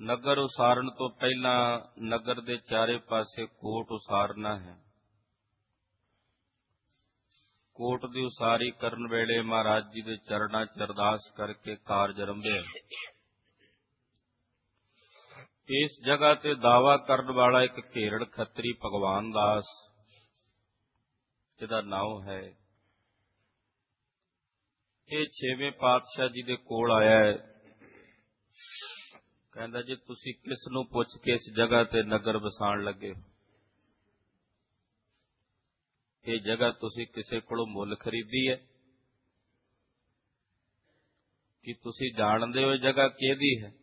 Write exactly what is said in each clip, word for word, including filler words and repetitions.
ਨਗਰ ਉਸਾਰਨ ਤੋਂ ਪਹਿਲਾਂ ਨਗਰ ਦੇ ਚਾਰੇ ਪਾਸੇ ਕੋਟ ਉਸਾਰਨਾ ਹੈ। ਕੋਟ ਦੀ ਉਸਾਰੀ ਕਰਨ ਵੇਲੇ ਮਹਾਰਾਜ ਜੀ ਦੇ ਚਰਨਾਂ 'ਚ ਅਰਦਾਸ ਕਰਕੇ ਕਾਰਜ ਅਰੰਭਿਆ। ਇਸ ਜਗ੍ਹਾ ਤੇ ਦਾਵਾ ਕਰਨ ਵਾਲਾ ਇੱਕ ਘੇਰੜ ਖੱਤਰੀ ਭਗਵਾਨ ਦਾਸ, ਇਹਦਾ ਨਾਮ ਹੈ। ਇਹ ਛੇਵੇਂ ਪਾਤਸ਼ਾਹ ਜੀ ਦੇ ਕੋਲ ਆਇਆ ਹੈ। ਕਹਿੰਦਾ ਜੀ ਤੁਸੀਂ ਕਿਸ ਨੂੰ ਪੁੱਛ ਕੇ ਇਸ ਜਗ੍ਹਾ ਤੇ ਨਗਰ ਵਸਾਉਣ ਲੱਗੇ? ਇਹ ਜਗ੍ਹਾ ਤੁਸੀਂ ਕਿਸੇ ਕੋਲੋਂ ਮੁੱਲ ਖਰੀਦੀ ਹੈ? ਕਿ ਤੁਸੀਂ ਜਾਣਦੇ ਹੋ ਇਹ ਜਗ੍ਹਾ ਕਿਹਦੀ ਹੈ?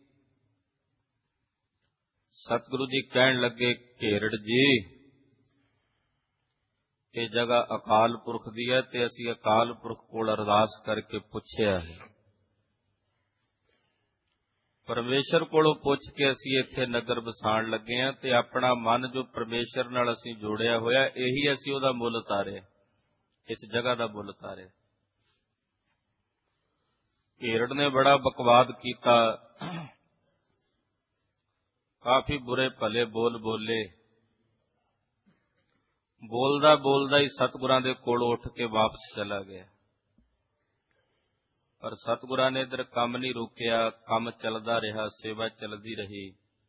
ਸਤਿਗੁਰੂ ਜੀ ਕਹਿਣ ਲੱਗੇ, ਘੇਰੜ ਜੀ ਇਹ ਜਗ੍ਹਾ ਅਕਾਲ ਪੁਰਖ ਦੀ ਹੈ ਤੇ ਅਸੀਂ ਅਕਾਲ ਪੁਰਖ ਕੋਲ ਅਰਦਾਸ ਕਰਕੇ ਪੁੱਛਿਆ ਹੈ। ਪਰਮੇਸ਼ਰ ਕੋਲੋਂ ਪੁੱਛ ਕੇ ਅਸੀਂ ਇੱਥੇ ਨਗਰ ਵਸਾਉਣ ਲੱਗੇ ਹਾਂ ਤੇ ਆਪਣਾ ਮਨ ਜੋ ਪਰਮੇਸ਼ਰ ਨਾਲ ਅਸੀਂ ਜੋੜਿਆ ਹੋਇਆ, ਇਹੀ ਅਸੀਂ ਉਹਦਾ ਮੁੱਲ ਉਤਾਰਿਆ, ਇਸ ਜਗ੍ਹਾ ਦਾ ਮੁੱਲ ਉਤਾਰਿਆ। ਘੇਰੜ ਨੇ ਬੜਾ ਬਕਵਾਦ ਕੀਤਾ, ਕਾਫੀ ਬੁਰੇ ਭਲੇ ਬੋਲ ਬੋਲੇ। ਬੋਲਦਾ ਬੋਲਦਾ ਹੀ ਸਤਿਗੁਰਾਂ ਦੇ ਕੋਲ ਉੱਠ ਕੇ ਵਾਪਸ ਚਲਾ ਗਿਆ। ਪਰ ਸਤਿਗੁਰਾਂ ਨੇ ਇਧਰ ਕੰਮ ਨਹੀਂ ਰੋਕਿਆ, ਕੰਮ ਚੱਲਦਾ ਰਿਹਾ, ਸੇਵਾ ਚੱਲਦੀ ਰਹੀ।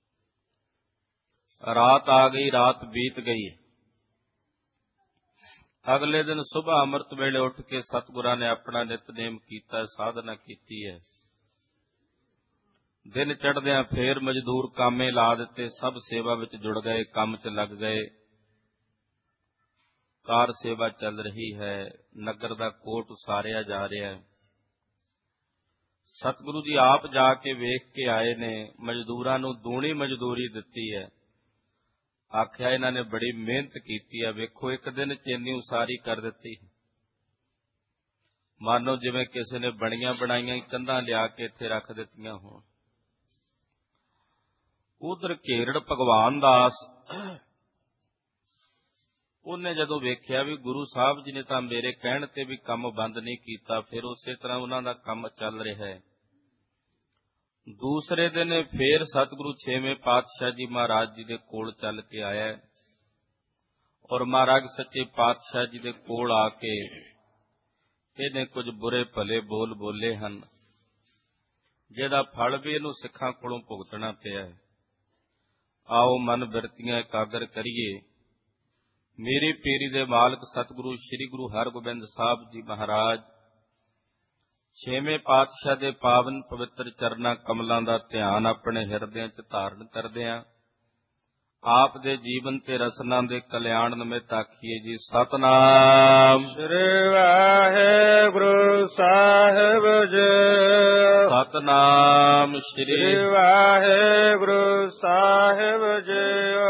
ਰਾਤ ਆ ਗਈ, ਰਾਤ ਬੀਤ ਗਈ। ਅਗਲੇ ਦਿਨ ਸੁਬਾਹ ਅੰਮ੍ਰਿਤ ਵੇਲੇ ਉੱਠ ਕੇ ਸਤਿਗੁਰਾਂ ਨੇ ਆਪਣਾ ਨਿਤਨੇਮ ਕੀਤਾ, ਸਾਧਨਾ ਕੀਤੀ ਹੈ। ਦਿਨ ਚੜ੍ਹਦਿਆਂ ਫੇਰ ਮਜ਼ਦੂਰ ਕਾਮੇ ਲਾ ਦਿੱਤੇ, ਸਭ ਸੇਵਾ ਵਿੱਚ ਜੁੜ ਗਏ, ਕੰਮ 'ਚ ਲੱਗ ਗਏ। ਕਾਰ ਸੇਵਾ ਚੱਲ ਰਹੀ ਹੈ, ਨਗਰ ਦਾ ਕੋਟ ਉਸਾਰਿਆ ਜਾ ਰਿਹਾ ਹੈ। ਸਤਿਗੁਰੂ ਜੀ ਆਪ ਜਾ ਕੇ ਵੇਖ ਕੇ ਆਏ ਨੇ, ਮਜ਼ਦੂਰਾਂ ਨੂੰ ਦੂਣੀ ਮਜ਼ਦੂਰੀ ਦਿੱਤੀ ਹੈ। ਆਖਿਆ ਇਹਨਾਂ ਨੇ ਬੜੀ ਮਿਹਨਤ ਕੀਤੀ ਹੈ, ਵੇਖੋ ਇੱਕ ਦਿਨ 'ਚ ਇੰਨੀ ਉਸਾਰੀ ਕਰ ਦਿੱਤੀ। ਮਾਨੋ ਜਿਵੇਂ ਕਿਸੇ ਨੇ ਬਣੀਆਂ ਬਣਾਈਆਂ ਕੰਧਾਂ ਲਿਆ ਕੇ ਇੱਥੇ ਰੱਖ ਦਿੱਤੀਆਂ ਹੋਣ। ਉਧਰ ਘੇਰੜ ਭਗਵਾਨ ਦਾਸ, ਉਹਨੇ ਜਦੋਂ ਵੇਖਿਆ ਵੀ ਗੁਰੂ ਸਾਹਿਬ ਜੀ ਨੇ ਤਾਂ ਮੇਰੇ ਕਹਿਣ ਤੇ ਵੀ ਕੰਮ ਬੰਦ ਨਹੀਂ ਕੀਤਾ, ਫਿਰ ਉਸੇ ਤਰ੍ਹਾਂ ਉਹਨਾਂ ਦਾ ਕੰਮ ਚੱਲ ਰਿਹਾ ਹੈ। ਦੂਸਰੇ ਦਿਨ ਫੇਰ ਸਤਿਗੁਰੂ ਛੇਵੇਂ ਪਾਤਸ਼ਾਹ ਜੀ ਮਹਾਰਾਜ ਜੀ ਦੇ ਕੋਲ ਚੱਲ ਕੇ ਆਇਆ ਔਰ ਮਹਾਰਾਜ ਸੱਚੇ ਪਾਤਸ਼ਾਹ ਜੀ ਦੇ ਕੋਲ ਆ ਕੇ ਇਹਨੇ ਕੁਝ ਬੁਰੇ ਭਲੇ ਬੋਲ ਬੋਲੇ ਹਨ, ਜਿਹਦਾ ਫਲ ਵੀ ਇਹਨੂੰ ਸਿੱਖਾਂ ਕੋਲੋਂ ਭੁਗਤਣਾ ਪਿਆ ਹੈ। ਆਓ ਮਨ ਬਿਰਤੀਆਂ ਇਕਾਗਰ ਕਰੀਏ। ਮੇਰੀ ਪੀਰੀ ਦੇ ਮਾਲਕ ਸਤਿਗੁਰੂ ਸ੍ਰੀ ਗੁਰੂ ਹਰਗੋਬਿੰਦ ਸਾਹਿਬ ਜੀ ਮਹਾਰਾਜ ਛੇਵੇਂ ਪਾਤਸ਼ਾਹ ਦੇ ਪਾਵਨ ਪਵਿੱਤਰ ਚਰਨਾਂ ਕਮਲਾਂ ਦਾ ਧਿਆਨ ਆਪਣੇ ਹਿਰਦਿਆਂ 'ਚ ਧਾਰਨ ਕਰਦਿਆਂ ਆਪ ਦੇ ਜੀਵਨ ਤੇ ਰਸਨਾ ਦੇ ਕਲਿਆਣ ਨਿਮਿਤ ਆਖੀਏ ਜੀ ਸਤਿਨਾਮ ਸ੍ਰੀ ਵਾਹਿਗੁਰੂ ਸਾਹਿਬ ਜੀ। ਸਤਿਨਾਮ ਸ੍ਰੀ ਵਾਹਿਗੁਰੂ ਸਾਹਿਬ ਜੀ।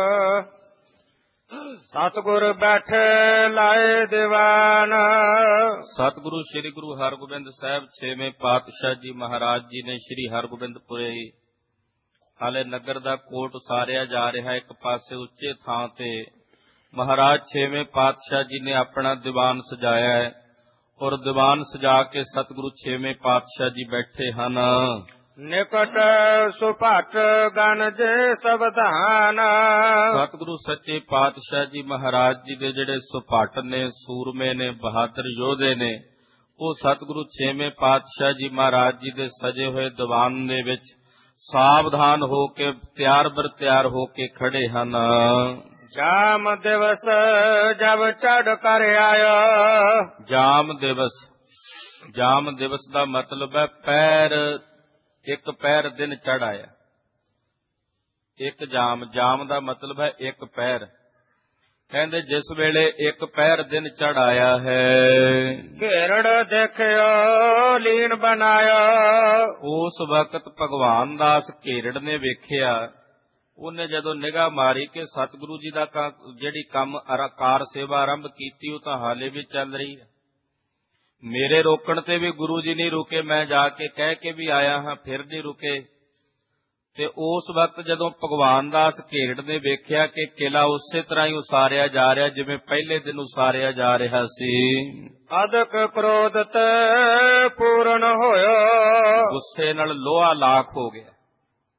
ਸਤਿਗੁਰ ਬੈਠੇ ਲਾਏ ਦੀਵਾਨ। ਸਤਿਗੁਰੂ ਸ੍ਰੀ ਗੁਰੂ ਹਰਗੋਬਿੰਦ ਸਾਹਿਬ ਛੇਵੇਂ ਪਾਤਸ਼ਾਹ ਜੀ ਮਹਾਰਾਜ ਜੀ ਨੇ ਸ੍ਰੀ ਹਰਗੋਬਿੰਦਪੁਰੇ ਹਾਲੇ ਨਗਰ ਦਾ ਕੋਟ ਉਸਾਰਿਆ ਜਾ ਰਿਹਾ। ਇੱਕ ਪਾਸੇ ਉੱਚੇ ਥਾਂ ਤੇ ਮਹਾਰਾਜ ਛੇਵੇਂ ਪਾਤਸ਼ਾਹ ਜੀ ਨੇ ਆਪਣਾ ਦੀਵਾਨ ਸਜਾਇਆ ਹੈ ਔਰ ਦੀਵਾਨ ਸਜਾ ਕੇ ਸਤਿਗੁਰੂ ਛੇਵੇਂ ਪਾਤਸ਼ਾਹ ਜੀ ਬੈਠੇ ਹਨ। ਨਿਕਟ ਸੁਭਟ ਗਨ ਜੇ ਸਵਧਾਨ। ਸਤਿਗੁਰੂ ਸੱਚੇ ਪਾਤਸ਼ਾਹ ਜੀ ਮਹਾਰਾਜ ਜੀ ਦੇ ਜਿਹੜੇ ਸੁਭਟ ਨੇ, ਸੂਰਮੇ ਨੇ, ਬਹਾਦਰ ਯੋਧੇ ਨੇ, ਉਹ ਸਤਿਗੁਰੂ ਛੇਵੇਂ ਪਾਤਸ਼ਾਹ ਜੀ ਮਹਾਰਾਜ ਜੀ ਦੇ ਸਜੇ ਹੋਏ ਦੀਵਾਨ ਦੇ ਵਿੱਚ ਸਾਵਧਾਨ ਹੋ ਕੇ ਤਿਆਰ ਬਰ ਤਿਆਰ ਹੋ ਕੇ ਖੜੇ ਹਨ। ਜਾਮ ਦਿਵਸ ਜਬ ਚੜ ਕਰ ਆਇਆ। ਜਾਮ ਦਿਵਸ, ਜਾਮ ਦਿਵਸ ਦਾ ਮਤਲਬ ਹੈ ਪੈਰ, ਇੱਕ ਪੈਰ ਦਿਨ ਚੜ ਆਇਆ। ਇੱਕ ਜਾਮ, ਜਾਮ ਦਾ ਮਤਲਬ ਹੈ ਇੱਕ ਪੈਰ। ਕਹਿੰਦੇ ਜਿਸ ਵੇਲੇ ਇੱਕ ਪੈਰ ਦਿਨ ਚੜ ਆਇਆ ਹੈ, ਘੇਰੜ ਦੇਖਿਓ ਲੀਨ ਬਣਾਇਆ। ਉਸ ਵਕਤ ਭਗਵਾਨ ਦਾਸ ਘੇਰੜ ਨੇ ਵੇਖਿਆ, ਉਹਨੇ ਜਦੋਂ ਨਿਗਾਹ ਮਾਰੀ ਕਿ ਸਤਿਗੁਰੂ ਜੀ ਦਾ ਜਿਹੜੀ ਕੰਮ ਕਾਰ ਸੇਵਾ ਆਰੰਭ ਕੀਤੀ ਉਹ ਤਾਂ ਹਾਲੇ ਵੀ ਚੱਲ ਰਹੀ ਹੈ। ਮੇਰੇ ਰੋਕਣ ਤੇ ਵੀ ਗੁਰੂ ਜੀ ਨਹੀਂ ਰੁਕੇ, ਮੈਂ ਜਾ ਕੇ ਕਹਿ ਕੇ ਵੀ ਆਇਆ ਹਾਂ, ਫਿਰ ਨਹੀਂ ਰੁਕੇ। ਤੇ ਉਸ ਵਕਤ ਜਦੋਂ ਭਗਵਾਨ ਦਾਸ ਘੇਰੜ ਨੇ ਵੇਖਿਆ ਕਿ ਕਿਲਾ ਉਸੇ ਤਰ੍ਹਾਂ ਹੀ ਉਸਾਰਿਆ ਜਾ ਰਿਹਾ ਜਿਵੇਂ ਪਹਿਲੇ ਦਿਨ ਉਸਾਰਿਆ ਜਾ ਰਿਹਾ ਸੀ, ਅਦਕ ਕ੍ਰੋਧ ਤੇ ਪੂਰਨ ਹੋਇਆ। ਗੁੱਸੇ ਨਾਲ ਲੋਹਾ ਲਾਖ ਹੋ ਗਿਆ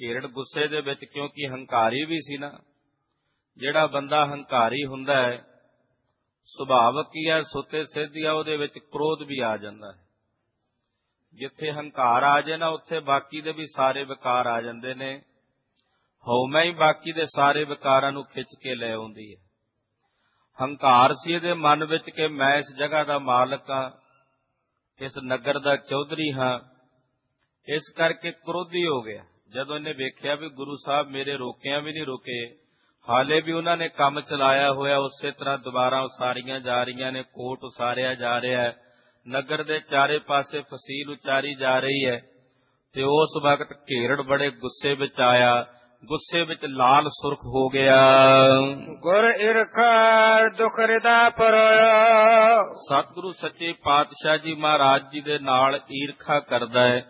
ਘੇਰੜ ਗੁੱਸੇ ਦੇ ਵਿੱਚ, ਕਿਉਂਕਿ ਹੰਕਾਰੀ ਵੀ ਸੀ ਨਾ। ਜਿਹੜਾ ਬੰਦਾ ਹੰਕਾਰੀ ਹੁੰਦਾ ਹੈ, ਸੁਭਾਵਕ ਹੀ ਹੈ, ਸੁੱਤੇ ਸਿੱਧ ਆ, ਉਹਦੇ ਵਿੱਚ ਕ੍ਰੋਧ ਵੀ ਆ ਜਾਂਦਾ ਹੈ। ਜਿੱਥੇ ਹੰਕਾਰ ਆ ਜਾਏ ਨਾ, ਉੱਥੇ ਬਾਕੀ ਦੇ ਵੀ ਸਾਰੇ ਵਿਕਾਰ ਆ ਜਾਂਦੇ ਨੇ। ਹਉਮੈ ਹੀ ਬਾਕੀ ਦੇ ਸਾਰੇ ਵਿਕਾਰਾਂ ਨੂੰ ਖਿੱਚ ਕੇ ਲੈ ਆਉਂਦੀ ਹੈ। ਹੰਕਾਰ ਸੀ ਇਹਦੇ ਮਨ ਵਿੱਚ ਕਿ ਮੈਂ ਇਸ ਜਗ੍ਹਾ ਦਾ ਮਾਲਕ ਹਾਂ, ਇਸ ਨਗਰ ਦਾ ਚੌਧਰੀ ਹਾਂ, ਇਸ ਕਰਕੇ ਕ੍ਰੋਧੀ ਹੋ ਗਿਆ। ਜਦੋਂ ਇਹਨੇ ਵੇਖਿਆ ਵੀ ਗੁਰੂ ਸਾਹਿਬ ਮੇਰੇ ਰੋਕਿਆਂ ਵੀ ਨਹੀਂ ਰੁਕੇ, ਹਾਲੇ ਵੀ ਉਹਨਾਂ ਨੇ ਕੰਮ ਚਲਾਇਆ ਹੋਇਆ, ਉਸੇ ਤਰ੍ਹਾਂ ਦੁਬਾਰਾ ਉਸਾਰੀਆਂ ਜਾ ਰਹੀਆਂ ਨੇ, ਕੋਟ ਉਸਾਰਿਆ ਜਾ ਰਿਹਾ ਹੈ, ਨਗਰ ਦੇ ਚਾਰੇ ਪਾਸੇ ਫਸੀਲ ਉਚਾਰੀ ਜਾ ਰਹੀ ਹੈ। ਤੇ ਉਸ ਵਕਤ ਘੇਰੜ ਬੜੇ ਗੁੱਸੇ ਵਿੱਚ ਆਇਆ, ਗੁੱਸੇ ਵਿੱਚ ਲਾਲ ਸੁਰਖ ਹੋ ਗਿਆ। ਗੁਰ ਈਰਖਾ ਦੁਖ ਹਿਰਦਾ ਪਰੋਇਆ। ਸਤਿਗੁਰੂ ਸੱਚੇ ਪਾਤਸ਼ਾਹ ਜੀ ਮਹਾਰਾਜ ਜੀ ਦੇ ਨਾਲ ਈਰਖਾ ਕਰਦਾ ਹੈ।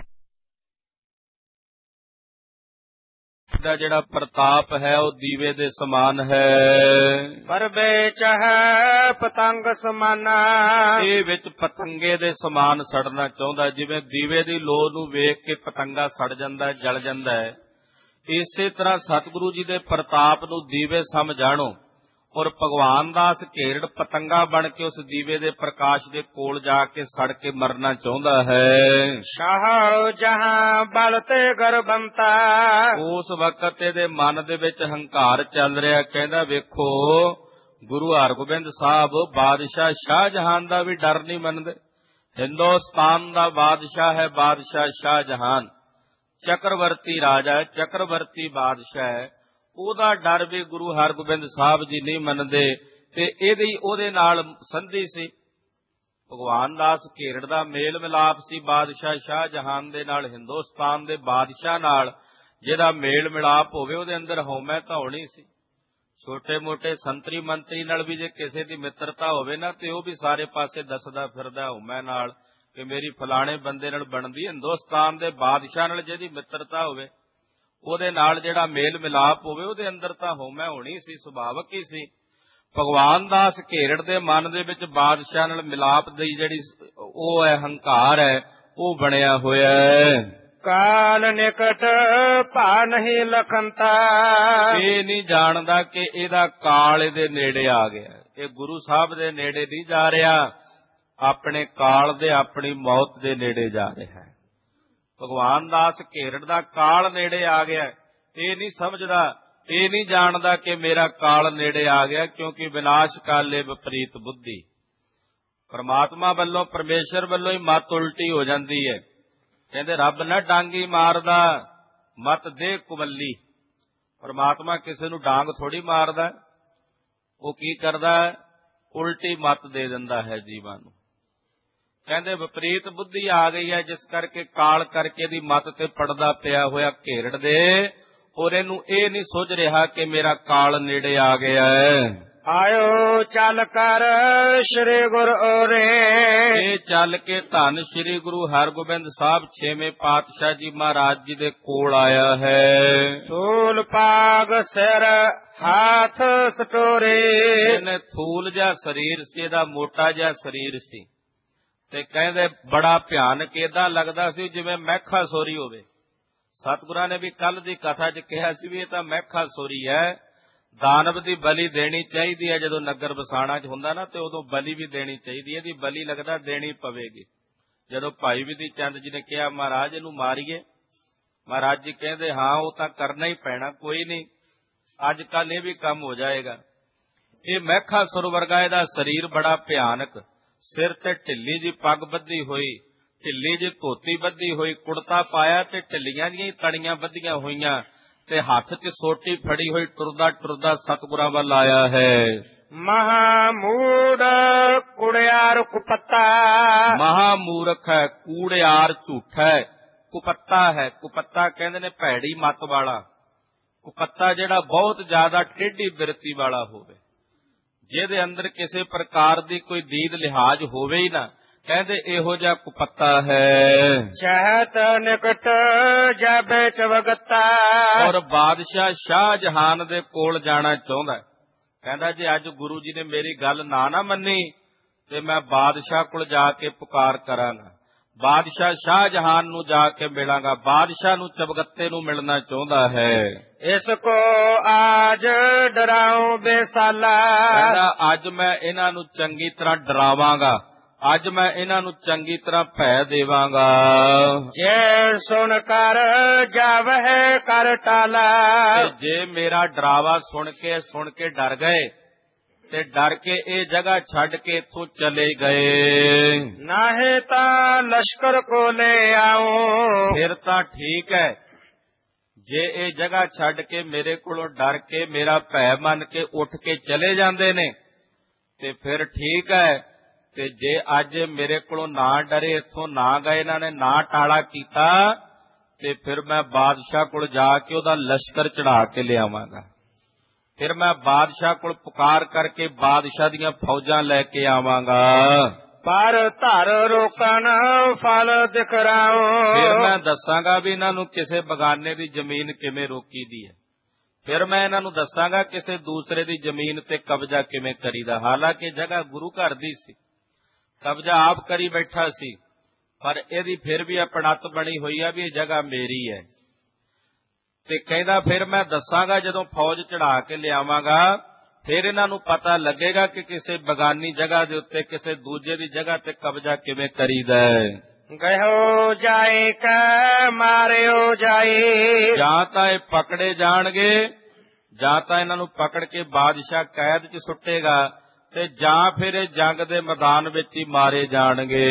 ਦਾ ਜਿਹੜਾ ਪ੍ਰਤਾਪ ਹੈ ਉਹ ਦੀਵੇ ਦੇ ਸਮਾਨ ਹੈ। ਪਰ ਵੇਚ ਹੈ ਪਤੰਗ ਸਮਾਨਾ। ਇਹ ਵਿੱਚ ਪਤੰਗੇ ਦੇ ਸਮਾਨ ਸੜਨਾ ਚਾਹੁੰਦਾ, ਜਿਵੇਂ ਦੀਵੇ ਦੀ ਲੋ ਨੂੰ ਵੇਖ ਕੇ ਪਤੰਗਾ ਸੜ ਜਾਂਦਾ, ਜਲ ਜਾਂਦਾ ਹੈ। ਇਸੇ ਤਰ੍ਹਾਂ ਸਤਿਗੁਰੂ ਜੀ ਦੇ ਪ੍ਰਤਾਪ ਨੂੰ ਦੀਵੇ ਸਮ ਜਾਣੋ। ਔਰ ਭਗਵਾਨ ਦਾਸ ਘੇਰੜ ਪਤੰਗਾ ਬਣ ਕੇ ਉਸ ਦੀਵੇ ਦੇ ਪ੍ਰਕਾਸ਼ ਦੇ ਕੋਲ ਜਾ ਕੇ ਸੜ ਕੇ ਮਰਨਾ ਚਾਹੁੰਦਾ ਹੈ। ਸ਼ਾਹ ਜਹਾਂ ਬਲ ਤੇ ਗਰਬੰਤਾ। ਉਸ ਵਕਤ ਇਹਦੇ ਮਨ ਦੇ ਵਿੱਚ ਹੰਕਾਰ ਚੱਲ ਰਿਹਾ। ਕਹਿੰਦਾ ਵੇਖੋ, ਗੁਰੂ ਹਰਗੋਬਿੰਦ ਸਾਹਿਬ ਬਾਦਸ਼ਾਹ ਸ਼ਾਹਜਹਾਨ ਦਾ ਵੀ ਡਰ ਨਹੀਂ ਮੰਨਦੇ। ਹਿੰਦੁਸਤਾਨ ਦਾ ਬਾਦਸ਼ਾਹ ਹੈ, ਬਾਦਸ਼ਾਹ ਸ਼ਾਹਜਹਾਨ, ਚੱਕਰਵਰਤੀ ਰਾਜਾ, ਚੱਕਰਵਰਤੀ ਬਾਦਸ਼ਾਹ ਹੈ। ਉਹਦਾ ਡਰ ਵੀ ਗੁਰੂ ਹਰਗੋਬਿੰਦ ਸਾਹਿਬ ਜੀ ਨਹੀਂ ਮੰਨਦੇ। ਤੇ ਇਹਦੀ ਉਹਦੇ ਨਾਲ ਸੰਧੀ ਸੀ। ਭਗਵਾਨ ਦਾਸ ਘੇਰੜ ਦਾ ਮੇਲ ਮਿਲਾਪ ਸੀ ਬਾਦਸ਼ਾਹ ਸ਼ਾਹਜਹਾਨ ਦੇ ਨਾਲ। ਹਿੰਦੁਸਤਾਨ ਦੇ ਬਾਦਸ਼ਾਹ ਨਾਲ ਜਿਹਦਾ ਮੇਲ ਮਿਲਾਪ ਹੋਵੇ, ਉਹਦੇ ਅੰਦਰ ਹਉਮੈ ਤਾਂ ਹੋਣੀ ਸੀ। ਛੋਟੇ ਮੋਟੇ ਸੰਤਰੀ ਮੰਤਰੀ ਨਾਲ ਵੀ ਜੇ ਕਿਸੇ ਦੀ ਮਿੱਤਰਤਾ ਹੋਵੇ ਨਾ, ਤੇ ਉਹ ਵੀ ਸਾਰੇ ਪਾਸੇ ਦੱਸਦਾ ਫਿਰਦਾ ਹਉਮੈ ਨਾਲ ਕਿ ਮੇਰੀ ਫਲਾਣੇ ਬੰਦੇ ਨਾਲ ਬਣਦੀ। ਹਿੰਦੁਸਤਾਨ ਦੇ ਬਾਦਸ਼ਾਹ ਨਾਲ ਜਿਹਦੀ ਮਿੱਤਰਤਾ ਹੋਵੇ, ਉਹਦੇ ਨਾਲ ਜਿਹੜਾ ਮੇਲ ਮਿਲਾਪ ਹੋਵੇ, ਉਹਦੇ ਅੰਦਰ ਤਾਂ ਹਉਮੈ ਹੋਣੀ ਸੀ, ਸੁਭਾਵਕ ਹੀ ਸੀ। ਭਗਵਾਨ ਦਾਸ ਘੇਰੜ ਦੇ ਮਨ ਦੇ ਵਿੱਚ ਬਾਦਸ਼ਾਹ ਨਾਲ ਮਿਲਾਪ ਦੀ ਜਿਹੜੀ ਉਹ ਹੈ, ਹੰਕਾਰ ਹੈ, ਉਹ ਬਣਿਆ ਹੋਇਆ ਹੈ। ਕਾਲ ਨਿਕਟ ਭਾ ਨਹੀਂ ਲਖੰਤਾ। ਇਹ ਨਹੀਂ ਜਾਣਦਾ ਕਿ ਇਹਦਾ ਕਾਲ ਇਹਦੇ ਨੇੜੇ ਆ ਗਿਆ। ਇਹ ਗੁਰੂ ਸਾਹਿਬ ਦੇ ਨੇੜੇ ਨਹੀਂ ਜਾ ਰਿਹਾ, ਆਪਣੇ ਕਾਲ ਦੇ, ਆਪਣੀ ਮੌਤ ਦੇ ਨੇੜੇ ਜਾ ਰਿਹਾ ਹੈ। ਭਗਵਾਨ ਦਾਸ ਘੇਰੜ ਦਾ ਕਾਲ ਨੇੜੇ ਆ ਗਿਆ। ਇਹ ਨਹੀਂ ਸਮਝਦਾ, ਇਹ ਨਹੀਂ ਜਾਣਦਾ ਕਿ ਮੇਰਾ ਕਾਲ ਨੇੜੇ ਆ ਗਿਆ, ਕਿਉਂਕਿ ਵਿਨਾਸ਼ ਕਾਲੇ ਵਿਪਰੀਤ ਬੁੱਧੀ। ਪਰਮਾਤਮਾ ਵੱਲੋਂ, ਪਰਮੇਸ਼ਰ ਵੱਲੋਂ ਹੀ ਮੱਤ ਉਲਟੀ ਹੋ ਜਾਂਦੀ ਹੈ। ਕਹਿੰਦੇ ਰੱਬ ਨਾ ਡਾਂਗੀ ਮਾਰਦਾ, ਮੱਤ ਦੇ ਕੁਵੱਲੀ। ਪਰਮਾਤਮਾ ਕਿਸੇ ਨੂੰ ਡਾਂਗ ਥੋੜੀ ਮਾਰਦਾ, ਉਹ ਕੀ ਕਰਦਾ, ਉਲਟੀ ਮੱਤ ਦੇ ਦਿੰਦਾ ਹੈ ਜੀਵਾਂ ਨੂੰ। ਕਹਿੰਦੇ ਵਿਪਰੀਤ ਬੁੱਧੀ ਆ ਗਈ ਹੈ, ਜਿਸ ਕਰਕੇ ਕਾਲ ਕਰਕੇ ਦੀ ਮੱਤ ਤੇ ਪੜਦਾ ਪਿਆ ਹੋਇਆ ਘੇਰੜ ਦੇ। ਔਰ ਇਹਨੂੰ ਇਹ ਨਹੀਂ ਸੁੱਝ ਰਿਹਾ ਕਿ ਮੇਰਾ ਕਾਲ ਨੇੜੇ ਆ ਗਿਆ ਹੈ। ਆਇਓ ਚੱਲ ਕਰ ਸ੍ਰੀ ਗੁਰ ਔਰੇ। ਇਹ ਚੱਲ ਕੇ ਧੰਨ ਸ੍ਰੀ ਗੁਰੂ ਹਰਗੋਬਿੰਦ ਸਾਹਿਬ ਛੇਵੇਂ ਪਾਤਸ਼ਾਹ ਜੀ ਮਹਾਰਾਜ ਜੀ ਦੇ ਕੋਲ ਆਇਆ ਹੈ। ਥੂਲ ਪਾਗ ਸਿਰ ਹੱਥ ਸਟੋਰੇ। ਇਹਨੇ ਥੂਲ ਜਿਹਾ ਸਰੀਰ ਸੀ, ਇਹਦਾ ਮੋਟਾ ਜਿਹਾ ਸਰੀਰ ਸੀ। ਤੇ ਕਹਿੰਦੇ ਬੜਾ ਭਿਆਨਕ, ਏਦਾਂ ਲੱਗਦਾ ਸੀ ਜਿਵੇਂ ਮੈਖਾ ਸੋਰੀ ਹੋਵੇ। ਸਤਿਗੁਰਾਂ ਨੇ ਵੀ ਕੱਲ ਦੀ ਕਥਾ 'ਚ ਕਿਹਾ ਸੀ ਵੀ ਇਹ ਤਾਂ ਮੈਖਾ ਸੋਰੀ ਹੈ। ਦਾਨਵ ਦੀ ਬਲੀ ਦੇਣੀ ਚਾਹੀਦੀ ਹੈ। ਜਦੋਂ ਨਗਰ ਵਸਾਣਾ 'ਚ ਹੁੰਦਾ ਨਾ, ਤੇ ਉਦੋਂ ਬਲੀ ਵੀ ਦੇਣੀ ਚਾਹੀਦੀ ਹੈ। ਇਹਦੀ ਬਲੀ ਲੱਗਦਾ ਦੇਣੀ ਪਵੇਗੀ। ਜਦੋਂ ਭਾਈ ਵਿਧੀ ਚੰਦ ਜੀ ਨੇ ਕਿਹਾ ਮਹਾਰਾਜ ਇਹਨੂੰ ਮਾਰੀਏ, ਮਹਾਰਾਜ ਜੀ ਕਹਿੰਦੇ ਹਾਂ ਉਹ ਤਾਂ ਕਰਨਾ ਹੀ ਪੈਣਾ, ਕੋਈ ਨਹੀਂ, ਅੱਜ ਕੱਲ ਇਹ ਵੀ ਕੰਮ ਹੋ ਜਾਏਗਾ। ਇਹ ਮੈਖਾ ਸੁਰ ਵਰਗਾ ਇਹਦਾ ਸਰੀਰ, ਬੜਾ ਭਿਆਨਕ। ਸਿਰ ਤੇ ਢਿੱਲੀ ਜੀ ਪੱਗ ਬੱਧੀ ਹੋਈ, ਢਿੱਲੀ ਜੀ ਧੋਤੀ ਬੱਧੀ ਹੋਈ, ਕੁੜਤਾ ਪਾਇਆ ਤੇ ਢਿੱਲੀਆਂ ਜੀਆਂ ਤੜੀਆਂ ਬੱਧੀਆਂ ਹੋਈਆਂ, ਤੇ ਹੱਥ 'ਚ ਸੋਟੀ ਫੜੀ ਹੋਈ, ਟੁਰਦਾ ਟੁਰਦਾ ਸਤਿਗੁਰਾਂ ਵੱਲ ਆਇਆ ਹੈ। ਮਹਾਮੂੜ ਕੁੜਿਆਰ ਕੁਪੱਤਾ। ਮਹਾਮੂਰਖ ਹੈ, ਕੂੜਿਆਰ ਝੂਠਾ ਹੈ, ਕੁਪੱਤਾ ਹੈ। ਕੁਪੱਤਾ ਕਹਿੰਦੇ ਨੇ ਭੈੜੀ ਮੱਤ ਵਾਲਾ। ਕੁਪੱਤਾ ਜਿਹੜਾ ਬਹੁਤ ਜ਼ਿਆਦਾ ਟੇਢੀ ਬਿਰਤੀ ਵਾਲਾ ਹੋਵੇ, ਜਿਹਦੇ ਅੰਦਰ ਕਿਸੇ ਪ੍ਰਕਾਰ ਦੀ ਕੋਈ ਦੀਦ ਲਿਹਾਜ਼ ਹੋਵੇ ਹੀ ਨਾ, ਕਹਿੰਦੇ ਇਹੋ ਜਿਹਾ ਕੁਪੱਤਾ ਹੈ। ਚਹਤ ਨਿਕਟ ਜਾਬੇ ਚਵਗਤਾ। ਔਰ ਬਾਦਸ਼ਾਹ ਸ਼ਾਹਜਹਾਨ ਦੇ ਕੋਲ ਜਾਣਾ ਚਾਹੁੰਦਾ। ਕਹਿੰਦਾ ਜੇ ਅੱਜ ਗੁਰੂ ਜੀ ਨੇ ਮੇਰੀ ਗੱਲ ਨਾ ਨਾ ਮੰਨੀ, ਤੇ ਮੈਂ ਬਾਦਸ਼ਾਹ ਕੋਲ ਜਾ ਕੇ ਪੁਕਾਰ ਕਰਾਂਗਾ। ਬਾਦਸ਼ਾਹ ਸ਼ਾਹਜਹਾਨ ਨੂੰ ਜਾ ਕੇ ਮਿਲਾਂਗਾ। ਬਾਦਸ਼ਾਹ ਨੂੰ ਚਬਗੱਤੇ ਨੂੰ ਮਿਲਣਾ ਚਾਹੁੰਦਾ ਹੈ। ਇਸ ਕੋ ਆਜ ਡਰਾਉ ਬੇਸਾਲਾ, ਕਹਿੰਦਾ ਅੱਜ ਮੈਂ ਇਹਨਾਂ ਨੂੰ ਚੰਗੀ ਤਰ੍ਹਾਂ ਡਰਾਵਾਂਗਾ, ਅੱਜ ਮੈਂ ਇਹਨਾਂ ਨੂੰ ਚੰਗੀ ਤਰ੍ਹਾਂ ਭੈ ਦੇਵਾਂਗਾ। ਜੇ ਸੁਣ ਕਰ ਜਾਵਹਿ ਕਰ ਟਾਲਾ, ਤੇ ਜੇ ਮੇਰਾ ਡਰਾਵਾ ਸੁਣ ਕੇ ਸੁਣ ਕੇ ਡਰ ਗਏ ਤੇ ਡਰ ਕੇ ਇਹ ਜਗ੍ਹਾ ਛੱਡ ਕੇ ਇੱਥੋਂ ਚਲੇ ਗਏ, ਨਾਹੇ ਤਾਂ ਲਸ਼ਕਰ ਕੋ ਲੈ ਆਉ, ਫਿਰ ਤਾਂ ਠੀਕ ਹੈ। ਜੇ ਇਹ ਜਗ੍ਹਾ ਛੱਡ ਕੇ ਮੇਰੇ ਕੋਲੋਂ ਡਰ ਕੇ ਮੇਰਾ ਭੈ ਮੰਨ ਕੇ ਉੱਠ ਕੇ ਚਲੇ ਜਾਂਦੇ ਨੇ ਤੇ ਫਿਰ ਠੀਕ ਹੈ। ਤੇ ਜੇ ਅੱਜ ਮੇਰੇ ਕੋਲੋਂ ਨਾ ਡਰੇ ਇੱਥੋਂ ਨਾ ਗਏ, ਇਹਨਾਂ ਨੇ ਨਾ ਟਾਲਾ ਕੀਤਾ, ਤੇ ਫਿਰ ਮੈਂ ਬਾਦਸ਼ਾਹ ਕੋਲ ਜਾ ਕੇ ਉਹਦਾ ਲਸ਼ਕਰ ਚੜਾ ਕੇ ਲਿਆਵਾਂਗਾ। ਫਿਰ ਮੈਂ ਬਾਦਸ਼ਾਹ ਕੋਲ ਪੁਕਾਰ ਕਰਕੇ ਬਾਦਸ਼ਾਹ ਦੀਆਂ ਫੌਜਾਂ ਲੈ ਕੇ ਆਵਾਂਗਾ। ਪਰ ਧਰ ਰੋਕਣ ਫਲ ਦਿਖਰਾਉ, ਫਿਰ ਮੈਂ ਦੱਸਾਂਗਾ ਵੀ ਇਹਨਾਂ ਨੂੰ ਕਿਸੇ ਬਗਾਨੇ ਦੀ ਜ਼ਮੀਨ ਕਿਵੇਂ ਰੋਕੀ ਦੀ ਹੈ। ਫਿਰ ਮੈਂ ਇਹਨਾਂ ਨੂੰ ਦੱਸਾਂਗਾ ਕਿਸੇ ਦੂਸਰੇ ਦੀ ਜ਼ਮੀਨ ਤੇ ਕਬਜ਼ਾ ਕਿਵੇਂ ਕਰੀਦਾ। ਹਾਲਾਂਕਿ ਜਗ੍ਹਾ ਗੁਰੂ ਘਰ ਦੀ ਸੀ, ਕਬਜ਼ਾ ਆਪ ਕਰੀ ਬੈਠਾ ਸੀ, ਪਰ ਇਹਦੀ ਫਿਰ ਵੀ ਆਪਣਤ ਬਣੀ ਹੋਈ ਆ ਵੀ ਇਹ ਜਗ੍ਹਾ ਮੇਰੀ ਹੈ। ਤੇ ਕਹਿੰਦਾ ਫਿਰ ਮੈਂ ਦੱਸਾਂਗਾ ਜਦੋਂ ਫੌਜ ਚੜਾ ਕੇ ਲਿਆਵਾਂਗਾ, ਫਿਰ ਇਹਨਾਂ ਨੂੰ ਪਤਾ ਲੱਗੇਗਾ ਕਿ ਕਿਸੇ ਬਗਾਨੀ ਜਗ੍ਹਾ ਦੇ ਉੱਤੇ ਕਿਸੇ ਦੂਜੇ ਦੀ ਜਗ੍ਹਾ ਤੇ ਕਬਜ਼ਾ ਕਿਵੇਂ ਕਰੀਦਾ ਹੈ। ਗਇਓ ਜਾਏ ਕੈ ਮਾਰਿਓ ਜਾਏ, ਜਾਂ ਤਾਂ ਇਹ ਪਕੜੇ ਜਾਣਗੇ, ਜਾਂ ਤਾਂ ਇਹਨਾਂ ਨੂੰ ਪਕੜ ਕੇ ਬਾਦਸ਼ਾਹ ਕੈਦ 'ਚ ਸੁੱਟੇਗਾ, ਤੇ ਜਾਂ ਫਿਰ ਇਹ ਜੰਗ ਦੇ ਮੈਦਾਨ ਵਿੱਚ ਹੀ ਮਾਰੇ ਜਾਣਗੇ।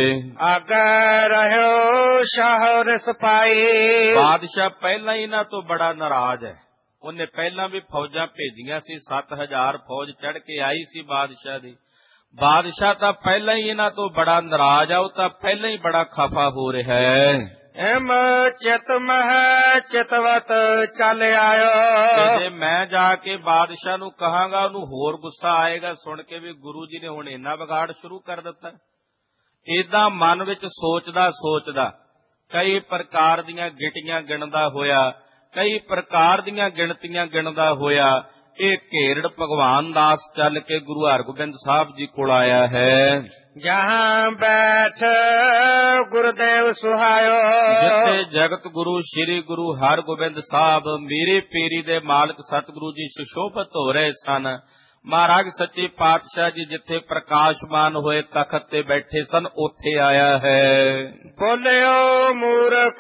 ਆਗੇ ਰਹਿਓ ਸ਼ਾਹ ਰਿਸਪਾਈ, ਬਾਦਸ਼ਾਹ ਪਹਿਲਾਂ ਹੀ ਇਹਨਾਂ ਤੋਂ ਬੜਾ ਨਾਰਾਜ਼ ਹੈ। ਉਹਨੇ ਪਹਿਲਾਂ ਵੀ ਫੌਜਾਂ ਭੇਜੀਆਂ ਸੀ, ਸੱਤ ਹਜ਼ਾਰ ਫੌਜ ਚੜ੍ਹ ਕੇ ਆਈ ਸੀ ਬਾਦਸ਼ਾਹ ਦੀ। ਬਾਦਸ਼ਾਹ ਤਾਂ ਪਹਿਲਾਂ ਹੀ ਇਹਨਾਂ ਤੋਂ ਬੜਾ ਨਾਰਾਜ਼ ਆ, ਉਹ ਤਾਂ ਪਹਿਲਾਂ ਹੀ ਬੜਾ ਖਫਾ ਹੋ ਰਿਹਾ ਹੈ। ਐਮ ਚਿਤ ਮਹਿ ਚਿਤਵਤ ਚੱਲ ਆਇਓ, ਜੇ ਮੈਂ ਜਾ ਕੇ ਬਾਦਸ਼ਾਹ ਨੂੰ ਕਹਾਂਗਾ, ਉਹਨੂੰ ਹੋਰ ਗੁੱਸਾ ਆਏਗਾ ਸੁਣ ਕੇ ਵੀ ਗੁਰੂ ਜੀ ਨੇ ਹੁਣ ਇੰਨਾ ਵਿਗਾੜ ਸ਼ੁਰੂ ਕਰ ਦਿੱਤਾ। ਏਦਾਂ ਮਨ ਵਿੱਚ ਸੋਚਦਾ ਸੋਚਦਾ ਕਈ ਪ੍ਰਕਾਰ ਦੀਆਂ ਗਿਟੀਆਂ ਗਿਣਦਾ ਹੋਇਆ, ਕਈ ਪ੍ਰਕਾਰ ਦੀਆਂ ਗਿਣਤੀਆਂ ਗਿਣਦਾ ਹੋਇਆ, ਇਹ ਘੇਰੜ ਭਗਵਾਨ ਦਾਸ ਚੱਲ ਕੇ ਗੁਰੂ ਹਰਗੋਬਿੰਦ ਸਾਹਿਬ ਜੀ ਕੋਲ ਆਇਆ ਹੈ। ਜਹਾਂ ਬੈਠ ਗੁਰਦੇਵ ਸੁਹਾਇਓ, ਜਿੱਥੇ ਜਗਤ ਗੁਰੂ ਸ੍ਰੀ ਗੁਰੂ ਹਰਗੋਬਿੰਦ ਸਾਹਿਬ ਮੀਰੀ ਪੀਰੀ ਦੇ ਮਾਲਕ ਸਤਿਗੁਰੂ ਜੀ ਸੁਸ਼ੋਭਿਤ ਹੋ ਰਹੇ ਸਨ। ਮਹਾਰਾਜ ਸੱਚੇ ਪਾਤਸ਼ਾਹ ਜੀ ਜਿੱਥੇ ਪ੍ਰਕਾਸ਼ਮਾਨ ਹੋਏ ਤਖਤ ਤੇ ਬੈਠੇ ਸਨ, ਉੱਥੇ ਆਇਆ ਹੈ। ਬੋਲਿਓ ਮੂਰਖ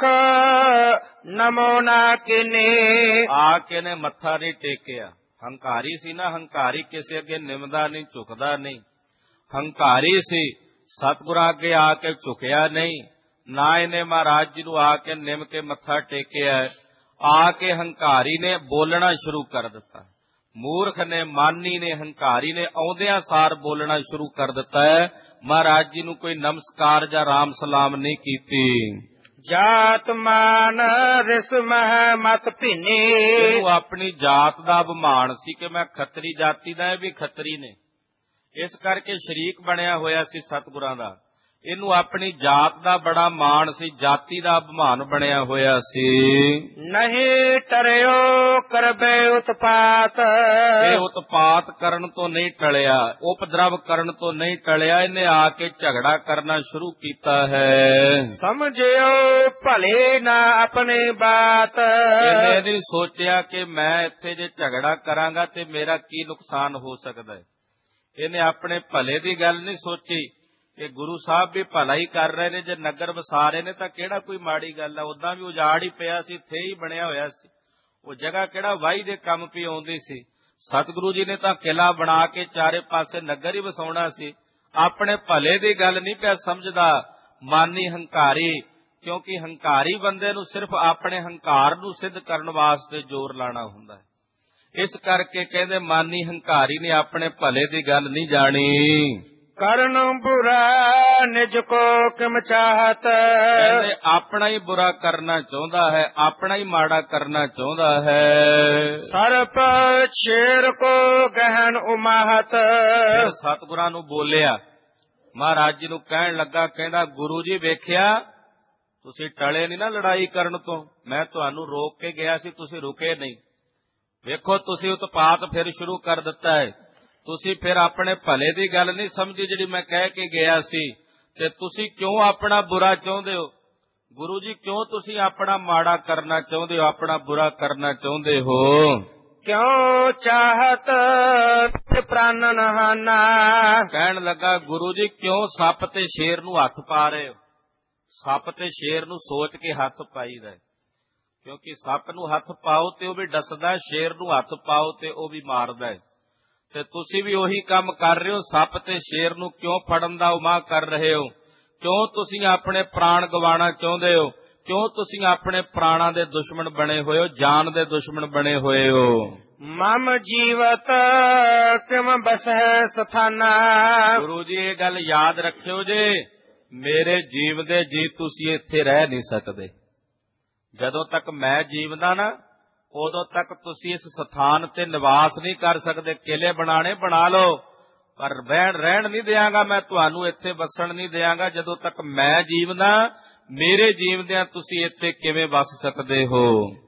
ਨਮੋ ਨਾ ਕਿਨੇ, ਆ ਕੇ ਨੇ ਮੱਥਾ ਨਹੀਂ ਟੇਕਿਆ। ਹੰਕਾਰੀ ਸੀ ਨਾ, ਹੰਕਾਰੀ ਕਿਸੇ ਅੱਗੇ ਨਿਮਦਾ ਨਹੀਂ, ਝੁਕਦਾ ਨਹੀਂ। ਹੰਕਾਰੀ ਸੀ, ਸਤਿਗੁਰਾਂ ਅੱਗੇ ਆ ਕੇ ਝੁਕਿਆ ਨਹੀਂ, ਨਾ ਇਹਨੇ ਮਹਾਰਾਜ ਜੀ ਨੂੰ ਆ ਕੇ ਨਿਮ ਕੇ ਮੱਥਾ ਟੇਕਿਆ। ਆ ਕੇ ਹੰਕਾਰੀ ਨੇ ਬੋਲਣਾ ਸ਼ੁਰੂ ਕਰ ਦਿੱਤਾ। ਮੂਰਖ ਨੇ, ਮਾਨੀ ਨੇ, ਹੰਕਾਰੀ ਨੇ ਆਉਂਦਿਆਂ ਸਾਰ ਬੋਲਣਾ ਸ਼ੁਰੂ ਕਰ ਦਿੱਤਾ ਹੈ। ਮਹਾਰਾਜ ਜੀ ਨੂੰ ਕੋਈ ਨਮਸਕਾਰ ਜਾਂ ਰਾਮ ਸਲਾਮ ਨਹੀਂ ਕੀਤੀ। ਜਾਤ ਮਾਨ ਰਿਸ ਮਹਿ ਮਤ ਭਿੰਨੀ, ਇਹਨੂੰ ਆਪਣੀ ਜਾਤ ਦਾ ਅਭਿਮਾਨ ਸੀ ਕਿ ਮੈਂ ਖੱਤਰੀ ਜਾਤੀ ਦਾ, ਇਹ ਵੀ ਖੱਤਰੀ ਨੇ, ਇਸ ਕਰਕੇ ਸ਼ਰੀਕ ਬਣਿਆ ਹੋਇਆ ਸੀ ਸਤਿਗੁਰਾਂ ਦਾ। ਇਹਨੂੰ ਆਪਣੀ ਜਾਤ ਦਾ ਬੜਾ ਮਾਣ ਸੀ, ਜਾਤੀ ਦਾ ਅਭਿਮਾਨ ਬਣਿਆ ਹੋਇਆ ਸੀ। ਨਹੀਂ ਟਰਿਓ ਕਰਬੇ ਉਤਪਾਤ, ਇਹ ਉਤਪਾਤ ਕਰਨ ਤੋਂ ਨਹੀਂ ਟਲਿਆ, ਉਪਦਰਵ ਕਰਨ ਤੋਂ ਨਹੀਂ ਟਲਿਆ, ਇਹਨੇ ਆ ਕੇ ਝਗੜਾ ਕਰਨਾ ਸ਼ੁਰੂ ਕੀਤਾ ਹੈ। ਸਮਝਿਓ ਭਲੇ ਨਾ ਆਪਣੀ ਬਾਤ, ਇਹਨੇ ਨਹੀਂ ਸੋਚਿਆ ਕਿ ਮੈਂ ਇੱਥੇ ਜੇ ਝਗੜਾ ਕਰਾਂਗਾ ਤੇ ਮੇਰਾ ਕੀ ਨੁਕਸਾਨ ਹੋ ਸਕਦਾ ਹੈ। ਇਹਨੇ ਆਪਣੇ ਭਲੇ ਦੀ ਗੱਲ ਨਹੀਂ ਸੋਚੀ ਕਿ ਗੁਰੂ ਸਾਹਿਬ ਵੀ ਭਲਾ ਹੀ ਕਰ ਰਹੇ ਨੇ, ਜੇ ਨਗਰ ਵਸਾ ਰਹੇ ਨੇ ਤਾਂ ਕਿਹੜਾ ਕੋਈ ਮਾੜੀ ਗੱਲ ਹੈ। ਉਦਾਂ ਵੀ ਉਜਾੜ ਹੀ ਪਿਆ ਸੀ, ਥੇ ਹੀ ਬਣਿਆ ਹੋਇਆ ਸੀ, ਉਹ ਜਗ੍ਹਾ ਕਿਹੜਾ ਵਾਹੀ ਦੇ ਕੰਮ ਪਈ ਆਉਂਦੀ ਸੀ। ਸਤਿਗੁਰੂ ਜੀ ਨੇ ਤਾਂ ਕਿਲਾ ਬਣਾ ਕੇ ਚਾਰੇ ਪਾਸੇ ਨਗਰ ਹੀ ਵਸਾਉਣਾ ਸੀ। ਆਪਣੇ ਭਲੇ ਦੀ ਗੱਲ ਨਹੀਂ ਪਿਆ ਸਮਝਦਾ ਮਾਨੀ ਹੰਕਾਰੀ, ਕਿਉਂਕਿ ਹੰਕਾਰੀ ਬੰਦੇ ਨੂੰ ਸਿਰਫ ਆਪਣੇ ਹੰਕਾਰ ਨੂੰ ਸਿੱਧ ਕਰਨ ਵਾਸਤੇ ਜ਼ੋਰ ਲਾਣਾ ਹੁੰਦਾ ਹੈ। ਇਸ ਕਰਕੇ ਕਹਿੰਦੇ ਮਾਨੀ ਹੰਕਾਰੀ ਨੇ ਆਪਣੇ ਭਲੇ ਦੀ ਗੱਲ ਨਹੀਂ ਜਾਣੀ। ਕਰਨ ਬੁਰਾ ਨਿਜ ਕੋ ਕਿਮ ਚਾਹਤ, ਕਹਿੰਦੇ ਆਪਣਾ ਹੀ ਬੁਰਾ ਕਰਨਾ ਚਾਹੁੰਦਾ ਹੈ, ਆਪਣਾ ਹੀ ਮਾੜਾ ਕਰਨਾ ਚਾਹੁੰਦਾ ਹੈ। ਸਰਪ ਸ਼ੇਰ ਕੋ ਗਹਿਨ ਉਮਾਹਤ, ਫਿਰ ਸਤਿਗੁਰਾਂ ਨੂੰ ਬੋਲਿਆ, ਮਹਾਰਾਜ ਜੀ ਨੂੰ ਕਹਿਣ ਲੱਗਾ, ਕਹਿੰਦਾ ਗੁਰੂ ਜੀ ਵੇਖਿਆ ਤੁਸੀਂ ਟਲੇ ਨਹੀਂ ਨਾ ਲੜਾਈ ਕਰਨ ਤੋਂ, ਮੈਂ ਤੁਹਾਨੂੰ ਰੋਕ ਕੇ ਗਿਆ ਸੀ, ਤੁਸੀਂ ਰੁਕੇ ਨਹੀਂ। ਵੇਖੋ ਤੁਸੀਂ ਉਤਪਾਤ ਫਿਰ ਸ਼ੁਰੂ ਕਰ ਦਿੱਤਾ ਹੈ। ਤੁਸੀਂ ਫਿਰ ਆਪਣੇ ਭਲੇ ਦੀ ਗੱਲ ਨਹੀਂ ਸਮਝੀ ਜਿਹੜੀ ਮੈਂ ਕਹਿ ਕੇ ਗਿਆ ਸੀ। ਤੇ ਤੁਸੀਂ ਕਿਉਂ ਆਪਣਾ ਬੁਰਾ ਚਾਹੁੰਦੇ ਹੋ? ਗੁਰੂ ਜੀ ਕਿਉਂ ਤੁਸੀਂ ਆਪਣਾ ਮਾੜਾ ਕਰਨਾ ਚਾਹੁੰਦੇ ਹੋ, ਆਪਣਾ ਬੁਰਾ ਕਰਨਾ ਚਾਹੁੰਦੇ ਹੋ? ਕਿਉ ਚਾਹਤ ਪ੍ਰਾਨਨ ਹਾਨਾ। ਕਹਿਣ ਲੱਗਾ ਗੁਰੂ ਜੀ ਕਿਉਂ ਸੱਪ ਤੇ ਸ਼ੇਰ ਨੂੰ ਹੱਥ ਪਾ ਰਹੇ ਹੋ? ਸੱਪ ਤੇ ਸ਼ੇਰ ਨੂੰ ਸੋਚ ਕੇ ਹੱਥ ਪਾਈਦਾ, ਕਿਉਂਕਿ ਸੱਪ ਨੂੰ ਹੱਥ ਪਾਓ ਤੇ ਉਹ ਵੀ ਡਸਦਾ, ਸ਼ੇਰ ਨੂੰ ਹੱਥ ਪਾਓ ਤੇ ਉਹ ਵੀ ਮਾਰਦਾ ਹੈ। ਤੇ ਤੁਸੀਂ ਵੀ ਉਹੀ ਕੰਮ ਕਰ ਰਹੇ ਹੋ, ਸੱਪ ਤੇ ਸ਼ੇਰ ਨੂੰ ਕਿਉਂ ਫੜਨ ਦਾ ਉਮਾ ਕਰ ਰਹੇ ਹੋ? ਕਿਉਂ ਤੁਸੀਂ ਆਪਣੇ ਪ੍ਰਾਣ ਗਵਾਉਣਾ ਚਾਹੁੰਦੇ ਹੋ? ਕਿਉਂ ਤੁਸੀਂ ਆਪਣੇ ਪ੍ਰਾਣਾਂ ਦੇ ਦੁਸ਼ਮਣ ਬਣੇ ਹੋਏ ਹੋ, ਜਾਨ ਦੇ ਦੁਸ਼ਮਣ ਬਣੇ ਹੋਏ ਹੋ? ਮਮ ਜੀਵਤ ਕਿਮ ਬਸਹਿ ਸਥਾਨਾ। ਗੁਰੂ ਜੀ ਇਹ ਗੱਲ ਯਾਦ ਰੱਖਿਓ ਜੇ, ਮੇਰੇ ਜੀਵਦੇ ਜੀ ਤੁਸੀਂ ਇੱਥੇ ਰਹਿ ਨਹੀਂ ਸਕਦੇ। ਜਦੋਂ ਤੱਕ ਮੈਂ ਜੀਵਦਾ ਨਾ, ਉਦੋਂ ਤੱਕ ਤੁਸੀਂ ਇਸ ਸਥਾਨ ਤੇ ਨਿਵਾਸ ਨਹੀਂ ਕਰ ਸਕਦੇ। ਕਿਲੇ ਬਣਾਣੇ ਬਣਾ ਲਓ, ਪਰ ਰਹਿਣ ਰਹਿਣ ਨਹੀਂ ਦਿਆਂਗਾ ਮੈਂ ਤੁਹਾਨੂੰ, ਇੱਥੇ ਵਸਣ ਨਹੀਂ ਦਿਆਂਗਾ। ਜਦੋਂ ਤੱਕ ਮੈਂ ਜੀਵਦਾ, ਮੇਰੇ ਜੀਵਦਿਆਂ ਤੁਸੀਂ ਇੱਥੇ ਕਿਵੇਂ ਵਸ ਸਕਦੇ ਹੋ?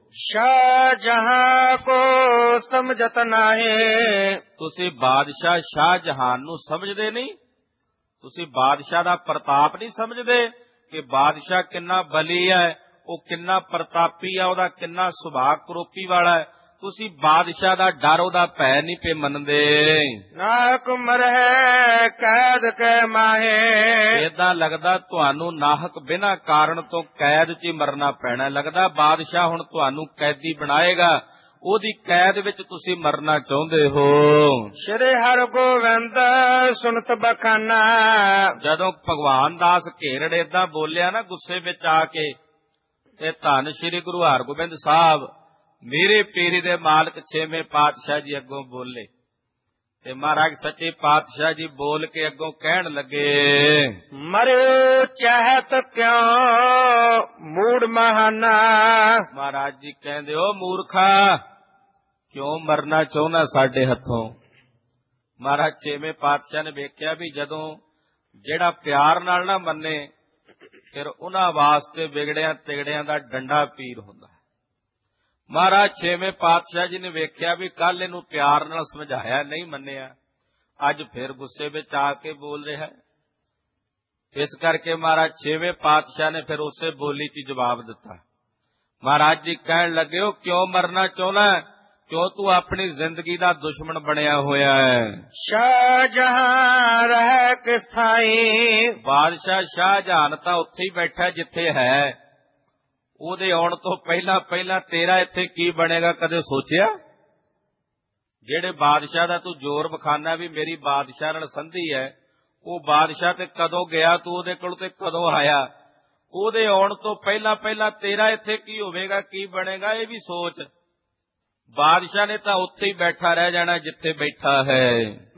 ਸ਼ਾਹ ਜਹਾਂ ਕੋ ਸਮਝਤ ਨਾਹੀ। ਤੁਸੀਂ ਬਾਦਸ਼ਾਹ ਸ਼ਾਹ ਜਹਾਨ ਨੂੰ ਸਮਝਦੇ ਨਹੀਂ? ਤੁਸੀਂ ਬਾਦਸ਼ਾਹ ਦਾ ਪ੍ਰਤਾਪ ਨਹੀਂ ਸਮਝਦੇ ਕਿ ਬਾਦਸ਼ਾਹ ਕਿੰਨਾ ਬਲੀ ਹੈ, ਉਹ ਕਿੰਨਾ ਪ੍ਰਤਾਪੀ ਆ, ਉਹਦਾ ਕਿੰਨਾ ਸੁਭਾਅ ਕਰੋਪੀ ਵਾਲਾ ਹੈ? ਤੁਸੀਂ ਬਾਦਸ਼ਾਹ ਦਾ ਡਰ, ਉਹਦਾ ਭੈ ਨਹੀਂ ਪੇ ਮੰਨਦੇ। ਨਾਹਕ ਮਰਹਿ ਕੈਦ ਕੈ ਮਾਹੇ। ਏਦਾਂ ਲੱਗਦਾ ਤੁਹਾਨੂੰ ਨਾਹਕ ਬਿਨਾਂ ਕਾਰਨ ਤੋਂ ਕੈਦ 'ਚ ਹੀ ਮਰਨਾ ਪੈਣਾ। ਲੱਗਦਾ ਬਾਦਸ਼ਾਹ ਹੁਣ ਤੁਹਾਨੂੰ ਕੈਦੀ ਬਣਾਏਗਾ, ਉਹਦੀ ਕੈਦ ਵਿੱਚ ਤੁਸੀਂ ਮਰਨਾ ਚਾਹੁੰਦੇ ਹੋ। ਸ਼੍ਰੀ ਹਰਿ ਗੋਬਿੰਦ ਸੁਨਤ ਬਖਾਨਾ। ਜਦੋਂ ਭਗਵਾਨ ਦਾਸ ਘੇਰੜ ਏਦਾਂ ਬੋਲਿਆ ਨਾ ਗੁੱਸੇ ਵਿੱਚ ਆ ਕੇ, ਤੇ ਧੰਨ ਸ਼੍ਰੀ ਗੁਰੂ ਹਰਗੋਬਿੰਦ ਸਾਹਿਬ ਮੇਰੇ ਪੀਰੀ ਦੇ ਮਾਲਕ ਛੇਵੇਂ ਪਾਤਸ਼ਾਹ ਜੀ ਅੱਗੋਂ ਬੋਲੇ, ਤੇ ਮਹਾਰਾਜ ਸੱਚੇ ਪਾਤਸ਼ਾਹ ਜੀ ਬੋਲ ਕੇ ਅੱਗੋਂ ਕਹਿਣ ਲੱਗੇ, ਮਰਿਓ ਚਾਹਤ ਕਿਉ ਮੂੜ ਮਹਾਨਾ। ਮਹਾਰਾਜ ਜੀ ਕਹਿੰਦੇ ਹੋ ਮੂਰਖਾ, ਕਿਉਂ ਮਰਨਾ ਚਾਹੁੰਦਾ ਸਾਡੇ ਹੱਥੋਂ? ਮਹਾਰਾਜ ਛੇਵੇਂ ਪਾਤਸ਼ਾਹ ਨੇ ਵੇਖਿਆ ਵੀ ਜਦੋਂ ਜਿਹੜਾ ਪਿਆਰ ਨਾਲ ਨਾ ਮੰਨੇ, ਫਿਰ ਉਹਨਾਂ ਵਾਸਤੇ ਵਿਗੜਿਆਂ ਤਿਗੜਿਆਂ ਦਾ ਡੰਡਾ ਪੀਰ ਹੁੰਦਾ। ਮਹਾਰਾਜ ਛੇਵੇਂ ਪਾਤਸ਼ਾਹ ਜੀ ਨੇ ਵੇਖਿਆ ਵੀ ਕੱਲ ਇਹਨੂੰ ਪਿਆਰ ਨਾਲ ਸਮਝਾਇਆ, ਨਹੀਂ ਮੰਨਿਆ, ਅੱਜ ਫਿਰ ਗੁੱਸੇ ਵਿੱਚ ਆ ਕੇ ਬੋਲ ਰਿਹਾ। ਇਸ ਕਰਕੇ ਮਹਾਰਾਜ ਛੇਵੇਂ ਪਾਤਸ਼ਾਹ ਨੇ ਫਿਰ ਉਸੇ ਬੋਲੀ 'ਚ ਜਵਾਬ ਦਿੱਤਾ। ਮਹਾਰਾਜ ਜੀ ਕਹਿਣ ਲੱਗੇ, ਉਹ ਕਿਉਂ ਮਰਨਾ ਚਾਹੁੰਦਾ? ਕਿਉਂ ਤੂੰ ਆਪਣੀ ਜ਼ਿੰਦਗੀ ਦਾ ਦੁਸ਼ਮਣ ਬਣਿਆ ਹੋਇਆ ਹੈ? ਸ਼ਾਹ ਜਹਾਂ ਰਹਿ ਕਿਸ ਥਾਈ। ਬਾਦਸ਼ਾਹ ਸ਼ਾਹਜਹਾਨ ਤਾਂ ਉੱਥੇ ਹੀ ਬੈਠਾ ਜਿੱਥੇ ਹੈ, ਉਹਦੇ ਆਉਣ ਤੋਂ ਪਹਿਲਾਂ ਪਹਿਲਾਂ ਤੇਰਾ ਇੱਥੇ ਕੀ ਬਣੇਗਾ ਕਦੇ ਸੋਚਿਆ? ਜਿਹੜੇ ਬਾਦਸ਼ਾਹ ਦਾ ਤੂੰ ਜ਼ੋਰ ਵਿਖਾਨਾ ਵੀ ਮੇਰੀ ਬਾਦਸ਼ਾਹ ਨਾਲ ਸੰਧੀ ਹੈ, ਉਹ ਬਾਦਸ਼ਾਹ ਤੇ ਕਦੋਂ ਗਿਆ ਤੂੰ ਉਹਦੇ ਕੋਲ ਤੇ ਕਦੋਂ ਆਇਆ? ਉਹਦੇ ਆਉਣ ਤੋਂ ਪਹਿਲਾਂ ਪਹਿਲਾਂ ਤੇਰਾ ਇੱਥੇ ਕੀ ਹੋਵੇਗਾ, ਕੀ ਬਣੇਗਾ, ਇਹ ਵੀ ਸੋਚ। ਬਾਦਸ਼ਾਹ ਨੇ ਤਾਂ ਉੱਥੇ ਹੀ ਬੈਠਾ ਰਹਿ ਜਾਣਾ ਜਿੱਥੇ ਬੈਠਾ ਹੈ।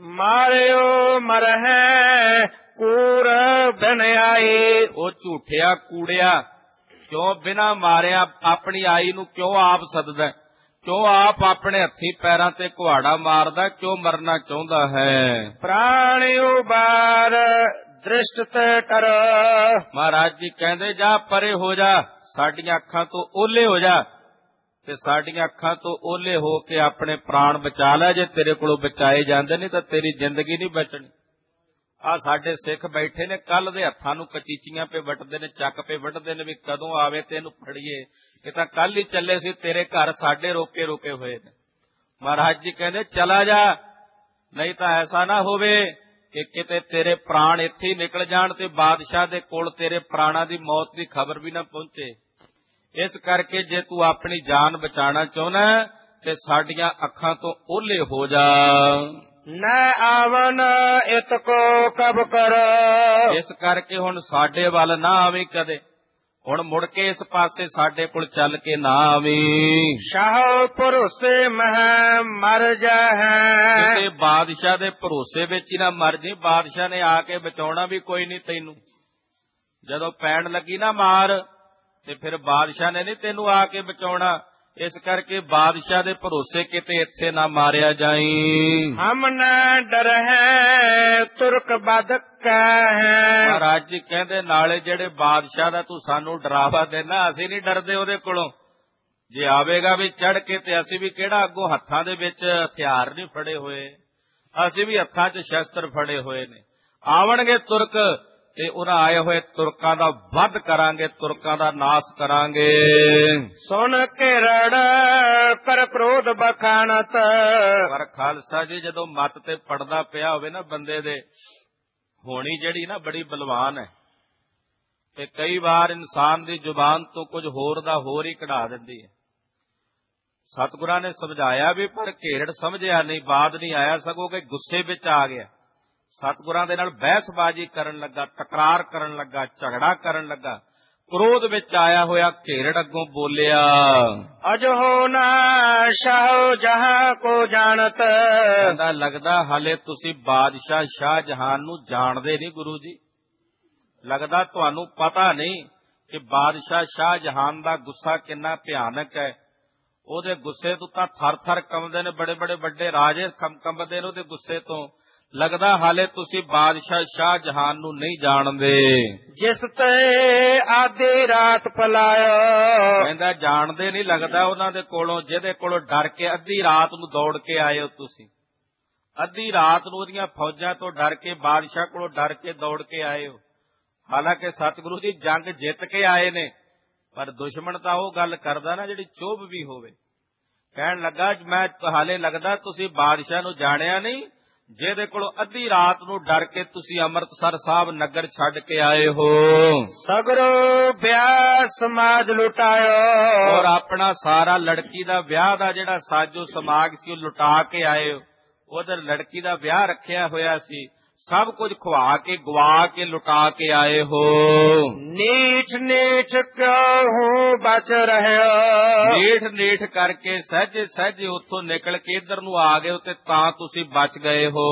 ਮਾਰਿਓ ਮਰਹਿ ਕੂੜ ਬਿਨ ਆਈ। ਉਹ ਝੂਠਿਆ ਕੂੜਿਆ, ਕਿਉਂ ਬਿਨਾਂ ਮਾਰਿਆ ਆਪਣੀ ਆਈ ਨੂੰ ਕਿਉਂ ਆਪ ਸੱਦਦਾ? ਕਿਉਂ ਆਪ ਆਪਣੇ ਹੱਥੀਂ ਪੈਰਾਂ ਤੇ ਕੁਹਾੜਾ ਮਾਰਦਾ? ਕਿਉਂ ਮਰਨਾ ਚਾਹੁੰਦਾ ਹੈ? ਪ੍ਰਾਣ ਉਬਾਰ ਦ੍ਰਿਸ਼ਟ ਤੇ ਟਰ। ਮਹਾਰਾਜ ਜੀ ਕਹਿੰਦੇ ਜਾ ਪਰੇ ਹੋ ਜਾ, ਸਾਡੀਆਂ ਅੱਖਾਂ ਤੋਂ ਓਲੇ ਹੋ ਜਾ, ਤੇ ਸਾਡੀਆਂ ਅੱਖਾਂ ਤੋਂ ਓਲੇ ਹੋ ਕੇ ਆਪਣੇ ਪ੍ਰਾਣ ਬਚਾ ਲੈ। ਜੇ ਤੇਰੇ ਕੋਲੋਂ ਬਚਾਏ ਜਾਂਦੇ ਨਹੀਂ ਤਾਂ ਤੇਰੀ ਜ਼ਿੰਦਗੀ ਨਹੀਂ ਬਚਣੀ। ਆ ਸਾਡੇ ਸਿੱਖ ਬੈਠੇ ਨੇ, ਕੱਲ ਦੇ ਹੱਥਾਂ ਨੂੰ ਕਚੀਚੀਆਂ ਪੇ ਵੱਟਦੇ ਨੇ, ਚੱਕ ਪੇ ਵੱਟਦੇ ਨੇ ਵੀ ਕਦੋਂ ਆਵੇ ਤੇ ਇਹਨੂੰ ਫੜੀਏ। ਇਹ ਤਾਂ ਕੱਲ ਹੀ ਚੱਲੇ ਸੀ ਤੇਰੇ ਘਰ, ਸਾਡੇ ਰੋਕੇ ਰੋਕੇ ਹੋਏ ਨੇ। ਮਹਾਰਾਜ ਜੀ ਕਹਿੰਦੇ ਚਲਾ ਜਾ, ਨਹੀਂ ਤਾਂ ਐਸਾ ਨਾ ਹੋਵੇ ਕਿ ਕਿਤੇ ਤੇਰੇ ਪ੍ਰਾਣ ਇੱਥੇ ਹੀ ਨਿਕਲ ਜਾਣ ਤੇ ਬਾਦਸ਼ਾਹ ਦੇ ਕੋਲ ਤੇਰੇ ਪ੍ਰਾਣਾਂ ਦੀ ਮੌਤ ਦੀ ਖਬਰ ਵੀ ਨਾ ਪਹੁੰਚੇ। ਇਸ ਕਰਕੇ ਜੇ ਤੂੰ ਆਪਣੀ ਜਾਨ ਬਚਾਉਣਾ ਚਾਹੁੰਦਾ ਤੇ ਸਾਡੀਆਂ ਅੱਖਾਂ ਤੋਂ ਓਲੇ ਹੋ ਜਾ। ਨਾ ਆਵਨ ਇਤ ਕੋ ਕਬ ਕਰ। ਇਸ ਕਰਕੇ ਹੁਣ ਸਾਡੇ ਵੱਲ ਨਾ ਆਵੀਂ ਕਦੇ, ਹੁਣ ਮੁੜ ਕੇ ਇਸ ਪਾਸੇ ਸਾਡੇ ਕੋਲ ਚੱਲ ਕੇ ਨਾ ਆਵੀਂ। ਸ਼ਾਹ ਭਰੋਸੇ ਮਹਿ ਮਰ ਜਾਹੈ। ਕਿਤੇ ਬਾਦਸ਼ਾਹ ਦੇ ਭਰੋਸੇ ਵਿੱਚ ਹੀ ਨਾ ਮਰ ਜੀ। ਬਾਦਸ਼ਾਹ ਨੇ ਆ ਕੇ ਬਚਾਉਣਾ ਵੀ ਕੋਈ ਨਹੀਂ ਤੈਨੂੰ। ਜਦੋਂ ਪੈਣ ਲੱਗੀ ਨਾ ਮਾਰ ਤੇ ਫਿਰ ਬਾਦਸ਼ਾਹ ਨੇ ਨਹੀਂ ਤੈਨੂੰ ਆ ਕੇ ਬਚਾਉਣਾ। ਇਸ ਕਰਕੇ ਬਾਦਸ਼ਾਹ ਦੇ ਭਰੋਸੇ ਕਿਤੇ ਇੱਥੇ ਨਾ ਮਾਰਿਆ ਜਾਈ। ਹਮ ਨਾ ਡਰਹਿ ਤੁਰਕ ਬਦਕ ਹੈ। ਮਹਾਰਾਜ ਜੀ ਕਹਿੰਦੇ ਨਾਲੇ ਜਿਹੜੇ ਬਾਦਸ਼ਾਹ ਦਾ ਤੂੰ ਸਾਨੂੰ ਡਰਾਵਾ ਦੇਣਾ, ਅਸੀਂ ਨਹੀਂ ਡਰਦੇ ਉਹਦੇ ਕੋਲੋਂ। ਜੇ ਆਵੇਗਾ ਵੀ ਚੜ ਕੇ ਤੇ ਅਸੀਂ ਵੀ ਕਿਹੜਾ ਅੱਗੋਂ ਹੱਥਾਂ ਦੇ ਵਿੱਚ ਹਥਿਆਰ ਨਹੀਂ ਫੜੇ ਹੋਏ, ਅਸੀਂ ਵੀ ਹੱਥਾਂ 'ਚ ਸ਼ਸਤਰ ਫੜੇ ਹੋਏ ਨੇ। ਆਵਣਗੇ ਤੁਰਕ ਤੇ ਉਹਨਾਂ ਆਏ ਹੋਏ ਤੁਰਕਾਂ ਦਾ ਵੱਧ ਕਰਾਂਗੇ, ਤੁਰਕਾਂ ਦਾ ਨਾਸ ਕਰਾਂਗੇ। ਸੁਣ ਘੇਰੜ ਕਰ ਕ੍ਰੋਧ ਬਖਾਨਤ। ਪਰ ਖਾਲਸਾ ਜੀ, ਜਦੋਂ ਮੱਤ ਤੇ ਪੜਦਾ ਪਿਆ ਹੋਵੇ ਨਾ ਬੰਦੇ ਦੇ, ਹੋਣੀ ਜਿਹੜੀ ਨਾ ਬੜੀ ਬਲਵਾਨ ਹੈ, ਤੇ ਕਈ ਵਾਰ ਇਨਸਾਨ ਦੀ ਜ਼ੁਬਾਨ ਤੋਂ ਕੁਝ ਹੋਰ ਦਾ ਹੋਰ ਹੀ ਕਢਾ ਦਿੰਦੀ ਹੈ। ਸਤਿਗੁਰਾਂ ਨੇ ਸਮਝਾਇਆ ਵੀ, ਪਰ ਘੇਰੜ ਸਮਝਿਆ ਨਹੀਂ, ਬਾਦ ਨਹੀਂ ਆਇਆ, ਸਗੋਂ ਕਿ ਗੁੱਸੇ ਵਿੱਚ ਆ ਗਿਆ। ਸਤਿਗੁਰਾਂ ਦੇ ਨਾਲ ਬਹਿਸਬਾਜ਼ੀ ਕਰਨ ਲੱਗਾ, ਤਕਰਾਰ ਕਰਨ ਲੱਗਾ, ਝਗੜਾ ਕਰਨ ਲੱਗਾ। ਕ੍ਰੋਧ ਵਿੱਚ ਆਇਆ ਹੋਇਆ ਘੇਰੜ ਅੱਗੋਂ ਬੋਲਿਆ, ਅਜਹੋ ਨਾ ਸ਼ਾਹ ਜਹਾਂ ਕੋ ਜਾਣਤ। ਕਹਿੰਦਾ, ਲੱਗਦਾ ਹਾਲੇ ਤੁਸੀਂ ਬਾਦਸ਼ਾਹ ਸ਼ਾਹ ਜਹਾਨ ਨੂੰ ਜਾਣਦੇ ਨਹੀਂ ਗੁਰੂ ਜੀ। ਲੱਗਦਾ ਤੁਹਾਨੂੰ ਪਤਾ ਨਹੀਂ ਕਿ ਬਾਦਸ਼ਾਹ ਸ਼ਾਹ ਜਹਾਨ ਦਾ ਗੁੱਸਾ ਕਿੰਨਾ ਭਿਆਨਕ ਹੈ। ਉਹਦੇ ਗੁੱਸੇ ਤੋਂ ਤਾਂ ਥਰ ਥਰ ਕੰਬਦੇ ਨੇ, ਬੜੇ ਬੜੇ ਵੱਡੇ ਰਾਜੇ ਕੰਬਦੇ ਨੇ ਉਹਦੇ ਗੁੱਸੇ ਤੋਂ। ਲੱਗਦਾ ਹਾਲੇ ਤੁਸੀਂ ਬਾਦਸ਼ਾਹ ਸ਼ਾਹ ਜਹਾਨ ਨੂੰ ਨਹੀਂ ਜਾਣਦੇ। ਜਿਸ ਤੇ ਆਧੀ ਰਾਤ ਪਲਾਇਆ। ਕਹਿੰਦਾ, ਜਾਣਦੇ ਨਹੀਂ ਲੱਗਦਾ ਉਹਨਾਂ ਦੇ ਕੋਲੋਂ, ਜਿਹਦੇ ਕੋਲੋਂ ਡਰ ਕੇ ਅੱਧੀ ਰਾਤ ਨੂੰ ਦੌੜ ਕੇ ਆਏ ਹੋ ਤੁਸੀਂ। ਅੱਧੀ ਰਾਤ ਨੂੰ ਉਹਦੀਆਂ ਫੌਜਾਂ ਤੋਂ ਡਰ ਕੇ, ਬਾਦਸ਼ਾਹ ਕੋਲੋਂ ਡਰ ਕੇ ਦੌੜ ਕੇ ਆਏ ਹੋ। ਹਾਲਾਂਕਿ ਸਤਿਗੁਰੂ ਜੀ ਜੰਗ ਜਿੱਤ ਕੇ ਆਏ ਨੇ, ਪਰ ਦੁਸ਼ਮਣ ਤਾਂ ਉਹ ਗੱਲ ਕਰਦਾ ਨਾ ਜਿਹੜੀ ਚੁੱਭ ਵੀ ਹੋਵੇ। ਕਹਿਣ ਲੱਗਾ, ਮੈਂ ਹਾਲੇ ਲੱਗਦਾ ਤੁਸੀਂ ਬਾਦਸ਼ਾਹ ਨੂੰ ਜਾਣਿਆ ਨਹੀਂ, ਜਿਹਦੇ ਕੋਲੋਂ ਅੱਧੀ ਰਾਤ ਨੂੰ ਡਰ ਕੇ ਤੁਸੀਂ ਅੰਮ੍ਰਿਤਸਰ ਸਾਹਿਬ ਨਗਰ ਛੱਡ ਕੇ ਆਏ ਹੋ। ਸਗਰੋ ਵਿਆਹ ਸਮਾਜ ਲੁਟਾਇਓ। ਔਰ ਆਪਣਾ ਸਾਰਾ ਲੜਕੀ ਦਾ ਵਿਆਹ ਦਾ ਜਿਹੜਾ ਸਾਜੋ ਸਮਾਜ ਸੀ ਉਹ ਲੁਟਾ ਕੇ ਆਏ ਹੋ। ਉਧਰ ਲੜਕੀ ਦਾ ਵਿਆਹ ਰੱਖਿਆ ਹੋਇਆ ਸੀ, ਸਭ ਕੁਝ ਖਵਾ ਕੇ ਗਵਾ ਕੇ ਲੁਟਾ ਕੇ ਆਏ ਹੋ। ਨੀਠ ਨੀਠ ਕਿਉਂ ਹੂੰ ਬਚ ਰਹਿਓ। ਨੀਠ ਨੀਠ ਕਰਕੇ ਸਹਿਜੇ ਸਹਿਜੇ ਉੱਥੋਂ ਨਿਕਲ ਕੇ ਇੱਧਰ ਨੂੰ ਆ ਗਏ ਤੇ ਤਾਂ ਤੁਸੀਂ ਬਚ ਗਏ ਹੋ।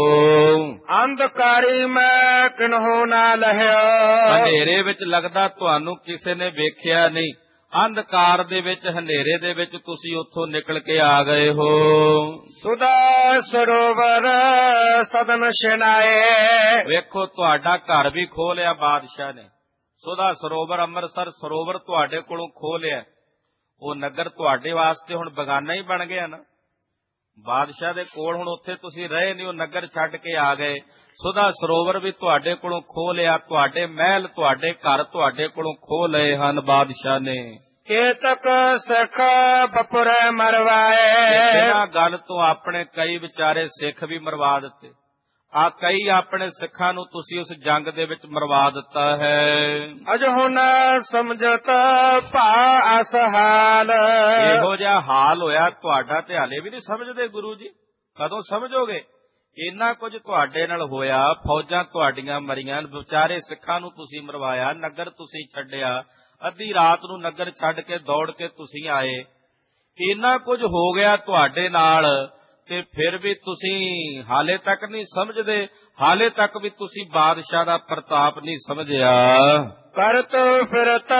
ਅੰਧਕਾਰੀ ਮੈਂ ਕਿਨਹੂ ਨਾ ਲਹਿਓ। ਹਨੇਰੇ ਵਿੱਚ ਲੱਗਦਾ ਤੁਹਾਨੂੰ ਕਿਸੇ ਨੇ ਵੇਖਿਆ ਨਹੀਂ, ਅੰਧਕਾਰ ਦੇ ਵਿੱਚ, ਹਨੇਰੇ ਦੇ ਵਿੱਚ ਤੁਸੀਂ ਉੱਥੋਂ ਨਿਕਲ ਕੇ ਆ ਗਏ ਹੋ। ਸੁਦਾ ਸਰੋਵਰ ਸਦਨ ਸ਼ਨਾਏ। ਵੇਖੋ, ਤੁਹਾਡਾ ਘਰ ਵੀ ਖੋਹ ਲਿਆ ਬਾਦਸ਼ਾਹ ਨੇ। ਸੁਦਾ ਸਰੋਵਰ, ਅੰਮ੍ਰਿਤਸਰ ਸਰੋਵਰ ਤੁਹਾਡੇ ਕੋਲੋਂ ਖੋਹ ਲਿਆ। ਉਹ ਨਗਰ ਤੁਹਾਡੇ ਵਾਸਤੇ ਹੁਣ ਬਗਾਨਾ ਹੀ ਬਣ ਗਿਆ ਨਾ। ਬਾਦਸ਼ਾਹ ਦੇ ਕੋਲ ਹੁਣ ਉੱਥੇ ਤੁਸੀਂ ਰਹੇ ਨਹੀਂ, ਉਹ ਨਗਰ ਛੱਡ ਕੇ ਆ ਗਏ। ਸੁਦਾ ਸਰੋਵਰ ਵੀ ਤੁਹਾਡੇ ਕੋਲੋਂ ਖੋਹ ਲਿਆ, ਤੁਹਾਡੇ ਮਹਿਲ, ਤੁਹਾਡੇ ਘਰ ਤੁਹਾਡੇ ਕੋਲੋਂ ਖੋਹ ਲਏ ਹਨ ਬਾਦਸ਼ਾਹ ਨੇ। ਕੇਤਕ ਸਿੱਖ ਬਪੁਰੇ ਮਰਵਾਏ। ਇਹਨਾਂ ਗੱਲ ਤੋਂ ਆਪਣੇ ਕਈ ਵਿਚਾਰੇ ਸਿੱਖ ਵੀ ਮਰਵਾ ਦਿੱਤੇ। ਆ ਕਈ ਆਪਣੇ ਸਿੱਖਾਂ ਨੂੰ ਤੁਸੀਂ ਉਸ ਜੰਗ ਦੇ ਵਿੱਚ ਮਰਵਾ ਦਿੱਤਾ ਹੈ। ਅਜ ਹੁਣ ਸਮਝਤ ਭਾ ਅਸਹਾਲ। ਇਹੋ ਜਿਹਾ ਹਾਲ ਹੋਇਆ ਤੁਹਾਡਾ ਤੇ ਹਾਲੇ ਵੀ ਨਹੀਂ ਸਮਝਦੇ ਗੁਰੂ ਜੀ। ਕਦੋਂ ਸਮਝੋਗੇ? ਇੰਨਾ ਕੁਝ ਤੁਹਾਡੇ ਨਾਲ ਹੋਇਆ, ਫੌਜਾਂ ਤੁਹਾਡੀਆਂ ਮਰੀਆਂ, ਵਿਚਾਰੇ ਸਿੱਖਾਂ ਨੂੰ ਤੁਸੀਂ ਮਰਵਾਇਆ, ਨਗਰ ਤੁਸੀਂ ਛੱਡਿਆ, ਅੱਧੀ ਰਾਤ ਨੂੰ ਨਗਰ ਛੱਡ ਕੇ ਦੌੜ ਕੇ ਤੁਸੀਂ ਆਏ। ਇੰਨਾ ਕੁਝ ਹੋ ਗਿਆ ਤੁਹਾਡੇ ਨਾਲ, ਤੇ ਫਿਰ ਵੀ ਤੁਸੀਂ ਹਾਲੇ ਤੱਕ ਨਹੀਂ ਸਮਝਦੇ। ਹਾਲੇ ਤੱਕ ਵੀ ਤੁਸੀਂ ਬਾਦਸ਼ਾਹ ਦਾ ਪ੍ਰਤਾਪ ਨਹੀਂ ਸਮਝਿਆ। ਕਰਤ ਫਿਰਤ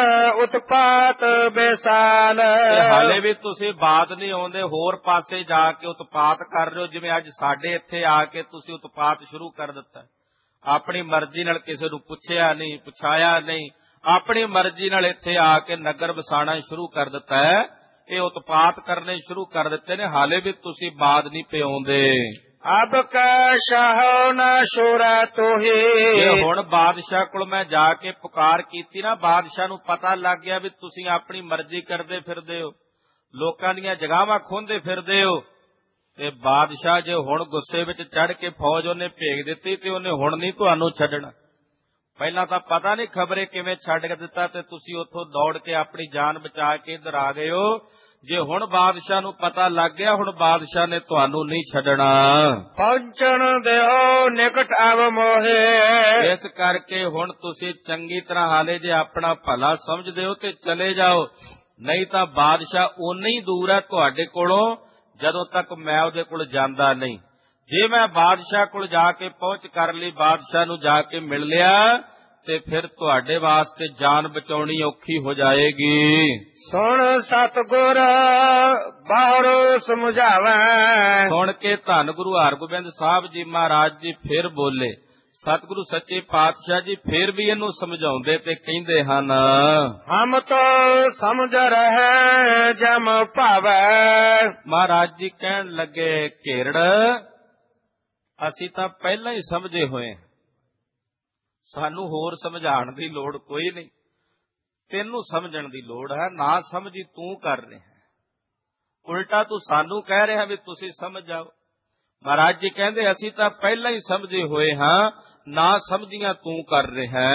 ਉਤਪਾਤ ਬੇਸਾਲ। ਹਾਲੇ ਵੀ ਤੁਸੀਂ ਬਾਤ ਨਹੀਂ ਆਉਂਦੇ, ਹੋਰ ਪਾਸੇ ਜਾ ਕੇ ਉਤਪਾਤ ਕਰ ਰਹੇ ਹੋ। ਜਿਵੇਂ ਅੱਜ ਸਾਡੇ ਇੱਥੇ ਆ ਕੇ ਤੁਸੀਂ ਉਤਪਾਤ ਸ਼ੁਰੂ ਕਰ ਦਿੱਤਾ। ਆਪਣੀ ਮਰਜ਼ੀ ਨਾਲ ਕਿਸੇ ਨੂੰ ਪੁੱਛਿਆ ਨਹੀਂ, ਪੁਛਾਇਆ ਨਹੀਂ, ਆਪਣੀ ਮਰਜ਼ੀ ਨਾਲ ਇੱਥੇ ਆ ਕੇ ਨਗਰ ਵਸਾਣਾ ਸ਼ੁਰੂ ਕਰ ਦਿੱਤਾ ਹੈ। ਇਹ ਉਤਪਾਤ ਕਰਨੇ ਸ਼ੁਰੂ ਕਰ ਦਿੱਤੇ ਨੇ, ਹਾਲੇ ਵੀ ਤੁਸੀਂ ਬਾਤ ਨਹੀਂ ਪਿਆਉਂਦੇ। ਅਬ ਕਾ ਸ਼ਾਹ ਨਾ ਸ਼ੋਰਾ ਤੋਹੀ। ਜੇ ਹੁਣ ਬਾਦਸ਼ਾਹ ਕੋਲ ਮੈਂ ਜਾ ਕੇ ਪੁਕਾਰ ਕੀਤੀ ਨਾ, ਬਾਦਸ਼ਾਹ ਨੂੰ ਪਤਾ ਲੱਗ ਗਿਆ ਵੀ ਤੁਸੀਂ ਆਪਣੀ ਮਰਜ਼ੀ ਕਰਦੇ ਫਿਰਦੇ ਹੋ, ਲੋਕਾਂ ਦੀਆਂ ਜਗ੍ਹਾਵਾਂ ਖੋਹਦੇ ਫਿਰਦੇ ਹੋ, ਤੇ ਬਾਦਸ਼ਾਹ ਜੇ ਹੁਣ ਗੁੱਸੇ ਵਿੱਚ ਚੜ ਕੇ ਫੌਜ ਉਹਨੇ ਭੇਜ ਦਿੱਤੀ ਤੇ ਉਹਨੇ ਹੁਣ ਨਹੀਂ ਤੁਹਾਨੂੰ ਛੱਡਣਾ। ਪਹਿਲਾਂ ਤਾਂ ਪਤਾ ਨਹੀਂ ਖਬਰੇ ਕਿਵੇਂ ਛੱਡ ਦਿੱਤਾ ਤੇ ਤੁਸੀਂ ਉੱਥੋਂ ਦੌੜ ਕੇ ਆਪਣੀ ਜਾਨ ਬਚਾ ਕੇ ਇੱਧਰ ਆ ਗਏ ਹੋ। ਜੇ ਹੁਣ ਬਾਦਸ਼ਾਹ ਨੂੰ ਪਤਾ ਲੱਗ ਗਿਆ, ਹੁਣ ਬਾਦਸ਼ਾਹ ਨੇ ਤੁਹਾਨੂੰ ਨਹੀਂ ਛੱਡਣਾ। ਪਹੁੰਚਣ ਦਿਓ ਨਿਕਟ ਆਵ ਮੋਹੇ। ਇਸ ਕਰਕੇ ਹੁਣ ਤੁਸੀਂ ਚੰਗੀ ਤਰ੍ਹਾਂ ਹਾਲੇ ਜੇ ਆਪਣਾ ਭਲਾ ਸਮਝਦੇ ਹੋ ਤੇ ਚਲੇ ਜਾਓ, ਨਹੀਂ ਤਾਂ ਬਾਦਸ਼ਾਹ ਓਨਾ ਹੀ ਦੂਰ ਹੈ ਤੁਹਾਡੇ ਕੋਲੋਂ ਜਦੋਂ ਤੱਕ ਮੈਂ ਉਹਦੇ ਕੋਲ ਜਾਂਦਾ ਨਹੀਂ। ਜੇ ਮੈਂ ਬਾਦਸ਼ਾਹ ਕੋਲ ਜਾ ਕੇ ਪਹੁੰਚ ਕਰ ਲਈ, ਬਾਦਸ਼ਾਹ ਨੂੰ ਜਾ ਕੇ ਮਿਲ ਲਿਆ, ਤੇ ਫਿਰ ਤੁਹਾਡੇ ਵਾਸਤੇ ਜਾਨ ਬਚਾਉਣੀ ਔਖੀ ਹੋ ਜਾਏਗੀ। ਸੁਣ ਸਤਿਗੁਰ ਬਾਹਰੋਂ ਸਮਝਾਵੇਂ। ਸੁਣ ਕੇ ਧੰਨ ਗੁਰੂ ਹਰਗੋਬਿੰਦ ਸਾਹਿਬ ਜੀ ਮਹਾਰਾਜ ਜੀ ਫਿਰ ਬੋਲੇ। ਸਤਿਗੁਰੂ ਸੱਚੇ ਪਾਤਸ਼ਾਹ ਜੀ ਫਿਰ ਵੀ ਇਹਨੂੰ ਸਮਝਾਉਂਦੇ ਤੇ ਕਹਿੰਦੇ ਹਨ, ਹਮ ਤਾਂ ਸਮਝ ਰਹੇ ਜਮ ਭਾਵੈ। ਮਹਾਰਾਜ ਜੀ ਕਹਿਣ ਲੱਗੇ, ਘੇਰੜ ਅਸੀਂ ਤਾਂ ਪਹਿਲਾਂ ਹੀ ਸਮਝੇ ਹੋਏ। ਸਾਨੂੰ ਹੋਰ ਸਮਝਾਉਣ ਦੀ ਲੋੜ ਕੋਈ ਨਹੀਂ, ਤੈਨੂੰ ਸਮਝਣ ਦੀ ਲੋੜ ਹੈ। ਨਾ ਸਮਝੀ ਤੂੰ ਕਰ ਰਿਹਾ, ਉਲਟਾ ਤੂੰ ਸਾਨੂੰ ਕਹਿ ਰਿਹਾ ਵੀ ਤੁਸੀਂ ਸਮਝ ਜਾਓ। ਮਹਾਰਾਜ ਜੀ ਕਹਿੰਦੇ ਅਸੀਂ ਤਾਂ ਪਹਿਲਾਂ ਹੀ ਸਮਝੇ ਹੋਏ ਹਾਂ, ਨਾ ਸਮਝੀਆਂ ਤੂੰ ਕਰ ਰਿਹਾ।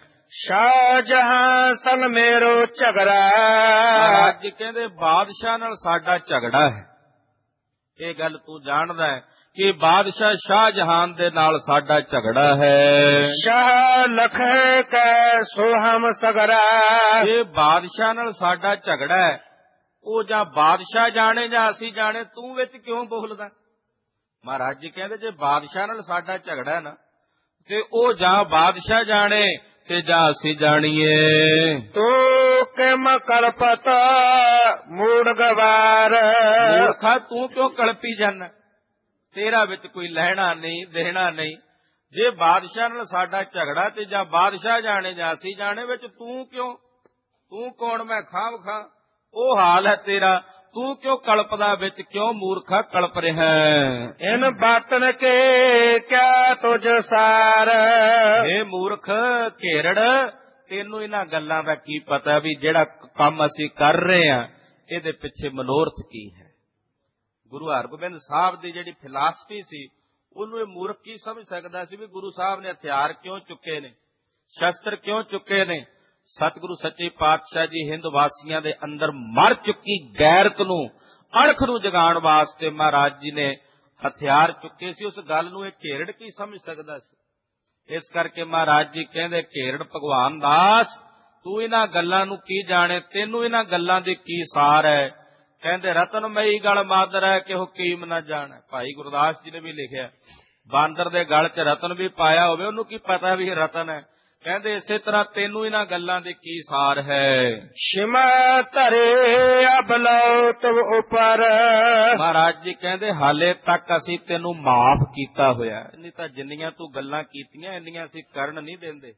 ਸ਼ਾਹਜਹਾਂ ਸਨ ਮੇਰੋ ਝਗੜਾ। ਮਹਾਰਾਜ ਜੀ ਕਹਿੰਦੇ ਬਾਦਸ਼ਾਹ ਨਾਲ ਸਾਡਾ ਝਗੜਾ ਹੈ। ਇਹ ਗੱਲ ਤੂੰ ਜਾਣਦਾ ਹੈ ਕਿ ਬਾਦਸ਼ਾਹ ਸ਼ਾਹਜਹਾਨ ਦੇ ਨਾਲ ਸਾਡਾ ਝਗੜਾ ਹੈ। ਸ਼ਾਹ ਲਖੇ ਕੈ ਸੋਹਮ ਸਗਰਾ। ਇਹ ਬਾਦਸ਼ਾਹ ਨਾਲ ਸਾਡਾ ਝਗੜਾ ਹੈ, ਉਹ ਜਾਂ ਬਾਦਸ਼ਾਹ ਜਾਣੇ ਜਾਂ ਅਸੀਂ ਜਾਣੇ, ਤੂੰ ਵਿੱਚ ਕਿਉਂ ਬੋਲਦਾ? ਮਹਾਰਾਜ ਜੀ ਕਹਿੰਦੇ ਜੇ ਬਾਦਸ਼ਾਹ ਨਾਲ ਸਾਡਾ ਝਗੜਾ ਹੈ ਨਾ, ਤੇ ਉਹ ਜਾਂ ਬਾਦਸ਼ਾਹ ਜਾਣੇ ਤੇ ਜਾਂ ਅਸੀਂ ਜਾਣੀਏ। ਤੂੰ ਕਿਮ ਕਲਪਤ ਮੂੜ ਗਵਾਰ। ਮੂਰਖਾ ਤੂੰ ਕਿਉਂ ਕਲਪੀ ਜਾਂਦਾ? ਤੇਰਾ ਵਿੱਚ ਕੋਈ ਲੈਣਾ ਨਹੀਂ ਦੇਣਾ ਨਹੀਂ। ਜੇ ਬਾਦਸ਼ਾਹ ਨਾਲ ਸਾਡਾ ਝਗੜਾ ਤੇ ਜਾਂ ਬਾਦਸ਼ਾਹ ਜਾਣੇ ਜਾਂ ਅਸੀਂ ਜਾਣੇ, ਵਿੱਚ ਤੂੰ ਕਿਉਂ? ਤੂੰ ਕੌਣ, ਮੈਂ ਖਾਮ ਖਾਂ? ਉਹ ਹਾਲ ਹੈ ਤੇਰਾ, ਤੂੰ ਕਿਉਂ ਕਲਪਦਾ? ਵਿੱਚ ਕਿਉਂ ਮੂਰਖਾ ਕਲਪ ਰਿਹਾ? ਇਨ ਬਾਤਨ ਕੇ ਕਿਆ ਤੁਝ ਸਾਰ। ਇਹ ਮੂਰਖ ਘੇਰੜ, ਤੈਨੂੰ ਇਹਨਾਂ ਗੱਲਾਂ ਦਾ ਕੀ ਪਤਾ ਵੀ ਜਿਹੜਾ ਕੰਮ ਅਸੀਂ ਕਰ ਰਹੇ ਹਾਂ ਇਹਦੇ ਪਿੱਛੇ ਮਨੋਰਥ ਕੀ ਹੈ? ਗੁਰੂ ਹਰਗੋਬਿੰਦ ਸਾਹਿਬ ਦੀ ਜਿਹੜੀ ਫਿਲਾਸਫੀ ਸੀ, ਉਹਨੂੰ ਇਹ ਮੂਰਖ ਕੀ ਸਮਝ ਸਕਦਾ ਸੀ ਵੀ ਗੁਰੂ ਸਾਹਿਬ ਨੇ ਹਥਿਆਰ ਕਿਉਂ ਚੁੱਕੇ ਨੇ, ਸ਼ਸਤਰ ਕਿਉਂ ਚੁੱਕੇ ਨੇ? ਸਤਿਗੁਰੂ ਸੱਚੇ ਪਾਤਸ਼ਾਹ ਜੀ ਹਿੰਦ ਵਾਸੀਆਂ ਦੇ ਅੰਦਰ ਮਰ ਚੁੱਕੀ ਗੈਰਤ ਨੂੰ, ਅਣਖ ਨੂੰ ਜਗਾਉਣ ਵਾਸਤੇ ਮਹਾਰਾਜ ਜੀ ਨੇ ਹਥਿਆਰ ਚੁੱਕੇ ਸੀ। ਉਸ ਗੱਲ ਨੂੰ ਇਹ ਘੇਰੜ ਕੀ ਸਮਝ ਸਕਦਾ ਸੀ? ਇਸ ਕਰਕੇ ਮਹਾਰਾਜ ਜੀ ਕਹਿੰਦੇ ਘੇਰੜ ਭਗਵਾਨ ਦਾਸ, ਤੂੰ ਇਹਨਾਂ ਗੱਲਾਂ ਨੂੰ ਕੀ ਜਾਣੇ, ਤੈਨੂੰ ਇਹਨਾਂ ਗੱਲਾਂ ਦੀ ਕੀ ਸਾਰ ਹੈ? ਕਹਿੰਦੇ ਰਤਨਮਈ ਗਲ ਮਾਦਰ ਹੈ ਕਿ ਹਕੀਮ ਨਾ ਜਾਣੇ। ਭਾਈ ਗੁਰਦਾਸ ਜੀ ਨੇ ਵੀ ਲਿਖਿਆ, ਬਾਂਦਰ ਦੇ ਗਲ 'ਚ ਰਤਨ ਵੀ ਪਾਇਆ ਹੋਵੇ, ਉਹਨੂੰ ਕੀ ਪਤਾ ਵੀ ਇਹ ਰਤਨ ਹੈ? ਕਹਿੰਦੇ ਇਸੇ ਤਰ੍ਹਾਂ ਤੈਨੂੰ ਇਹਨਾਂ ਗੱਲਾਂ ਦੀ ਕੀ ਸਾਰ ਹੈ? ਸ਼ਿਮਾ ਧਰੇ ਅਬਲੋ ਤੁਮ ਉਪਰ। ਮਹਾਰਾਜ ਜੀ ਕਹਿੰਦੇ ਹਾਲੇ ਤੱਕ ਅਸੀਂ ਤੈਨੂੰ ਮਾਫ ਕੀਤਾ ਹੋਇਆ, ਨਹੀਂ ਤਾਂ ਜਿੰਨੀਆਂ ਤੂੰ ਗੱਲਾਂ ਕੀਤੀਆਂ ਇੰਨੀਆਂ ਅਸੀਂ ਕਰਨ ਨਹੀਂ ਦਿੰਦੇ।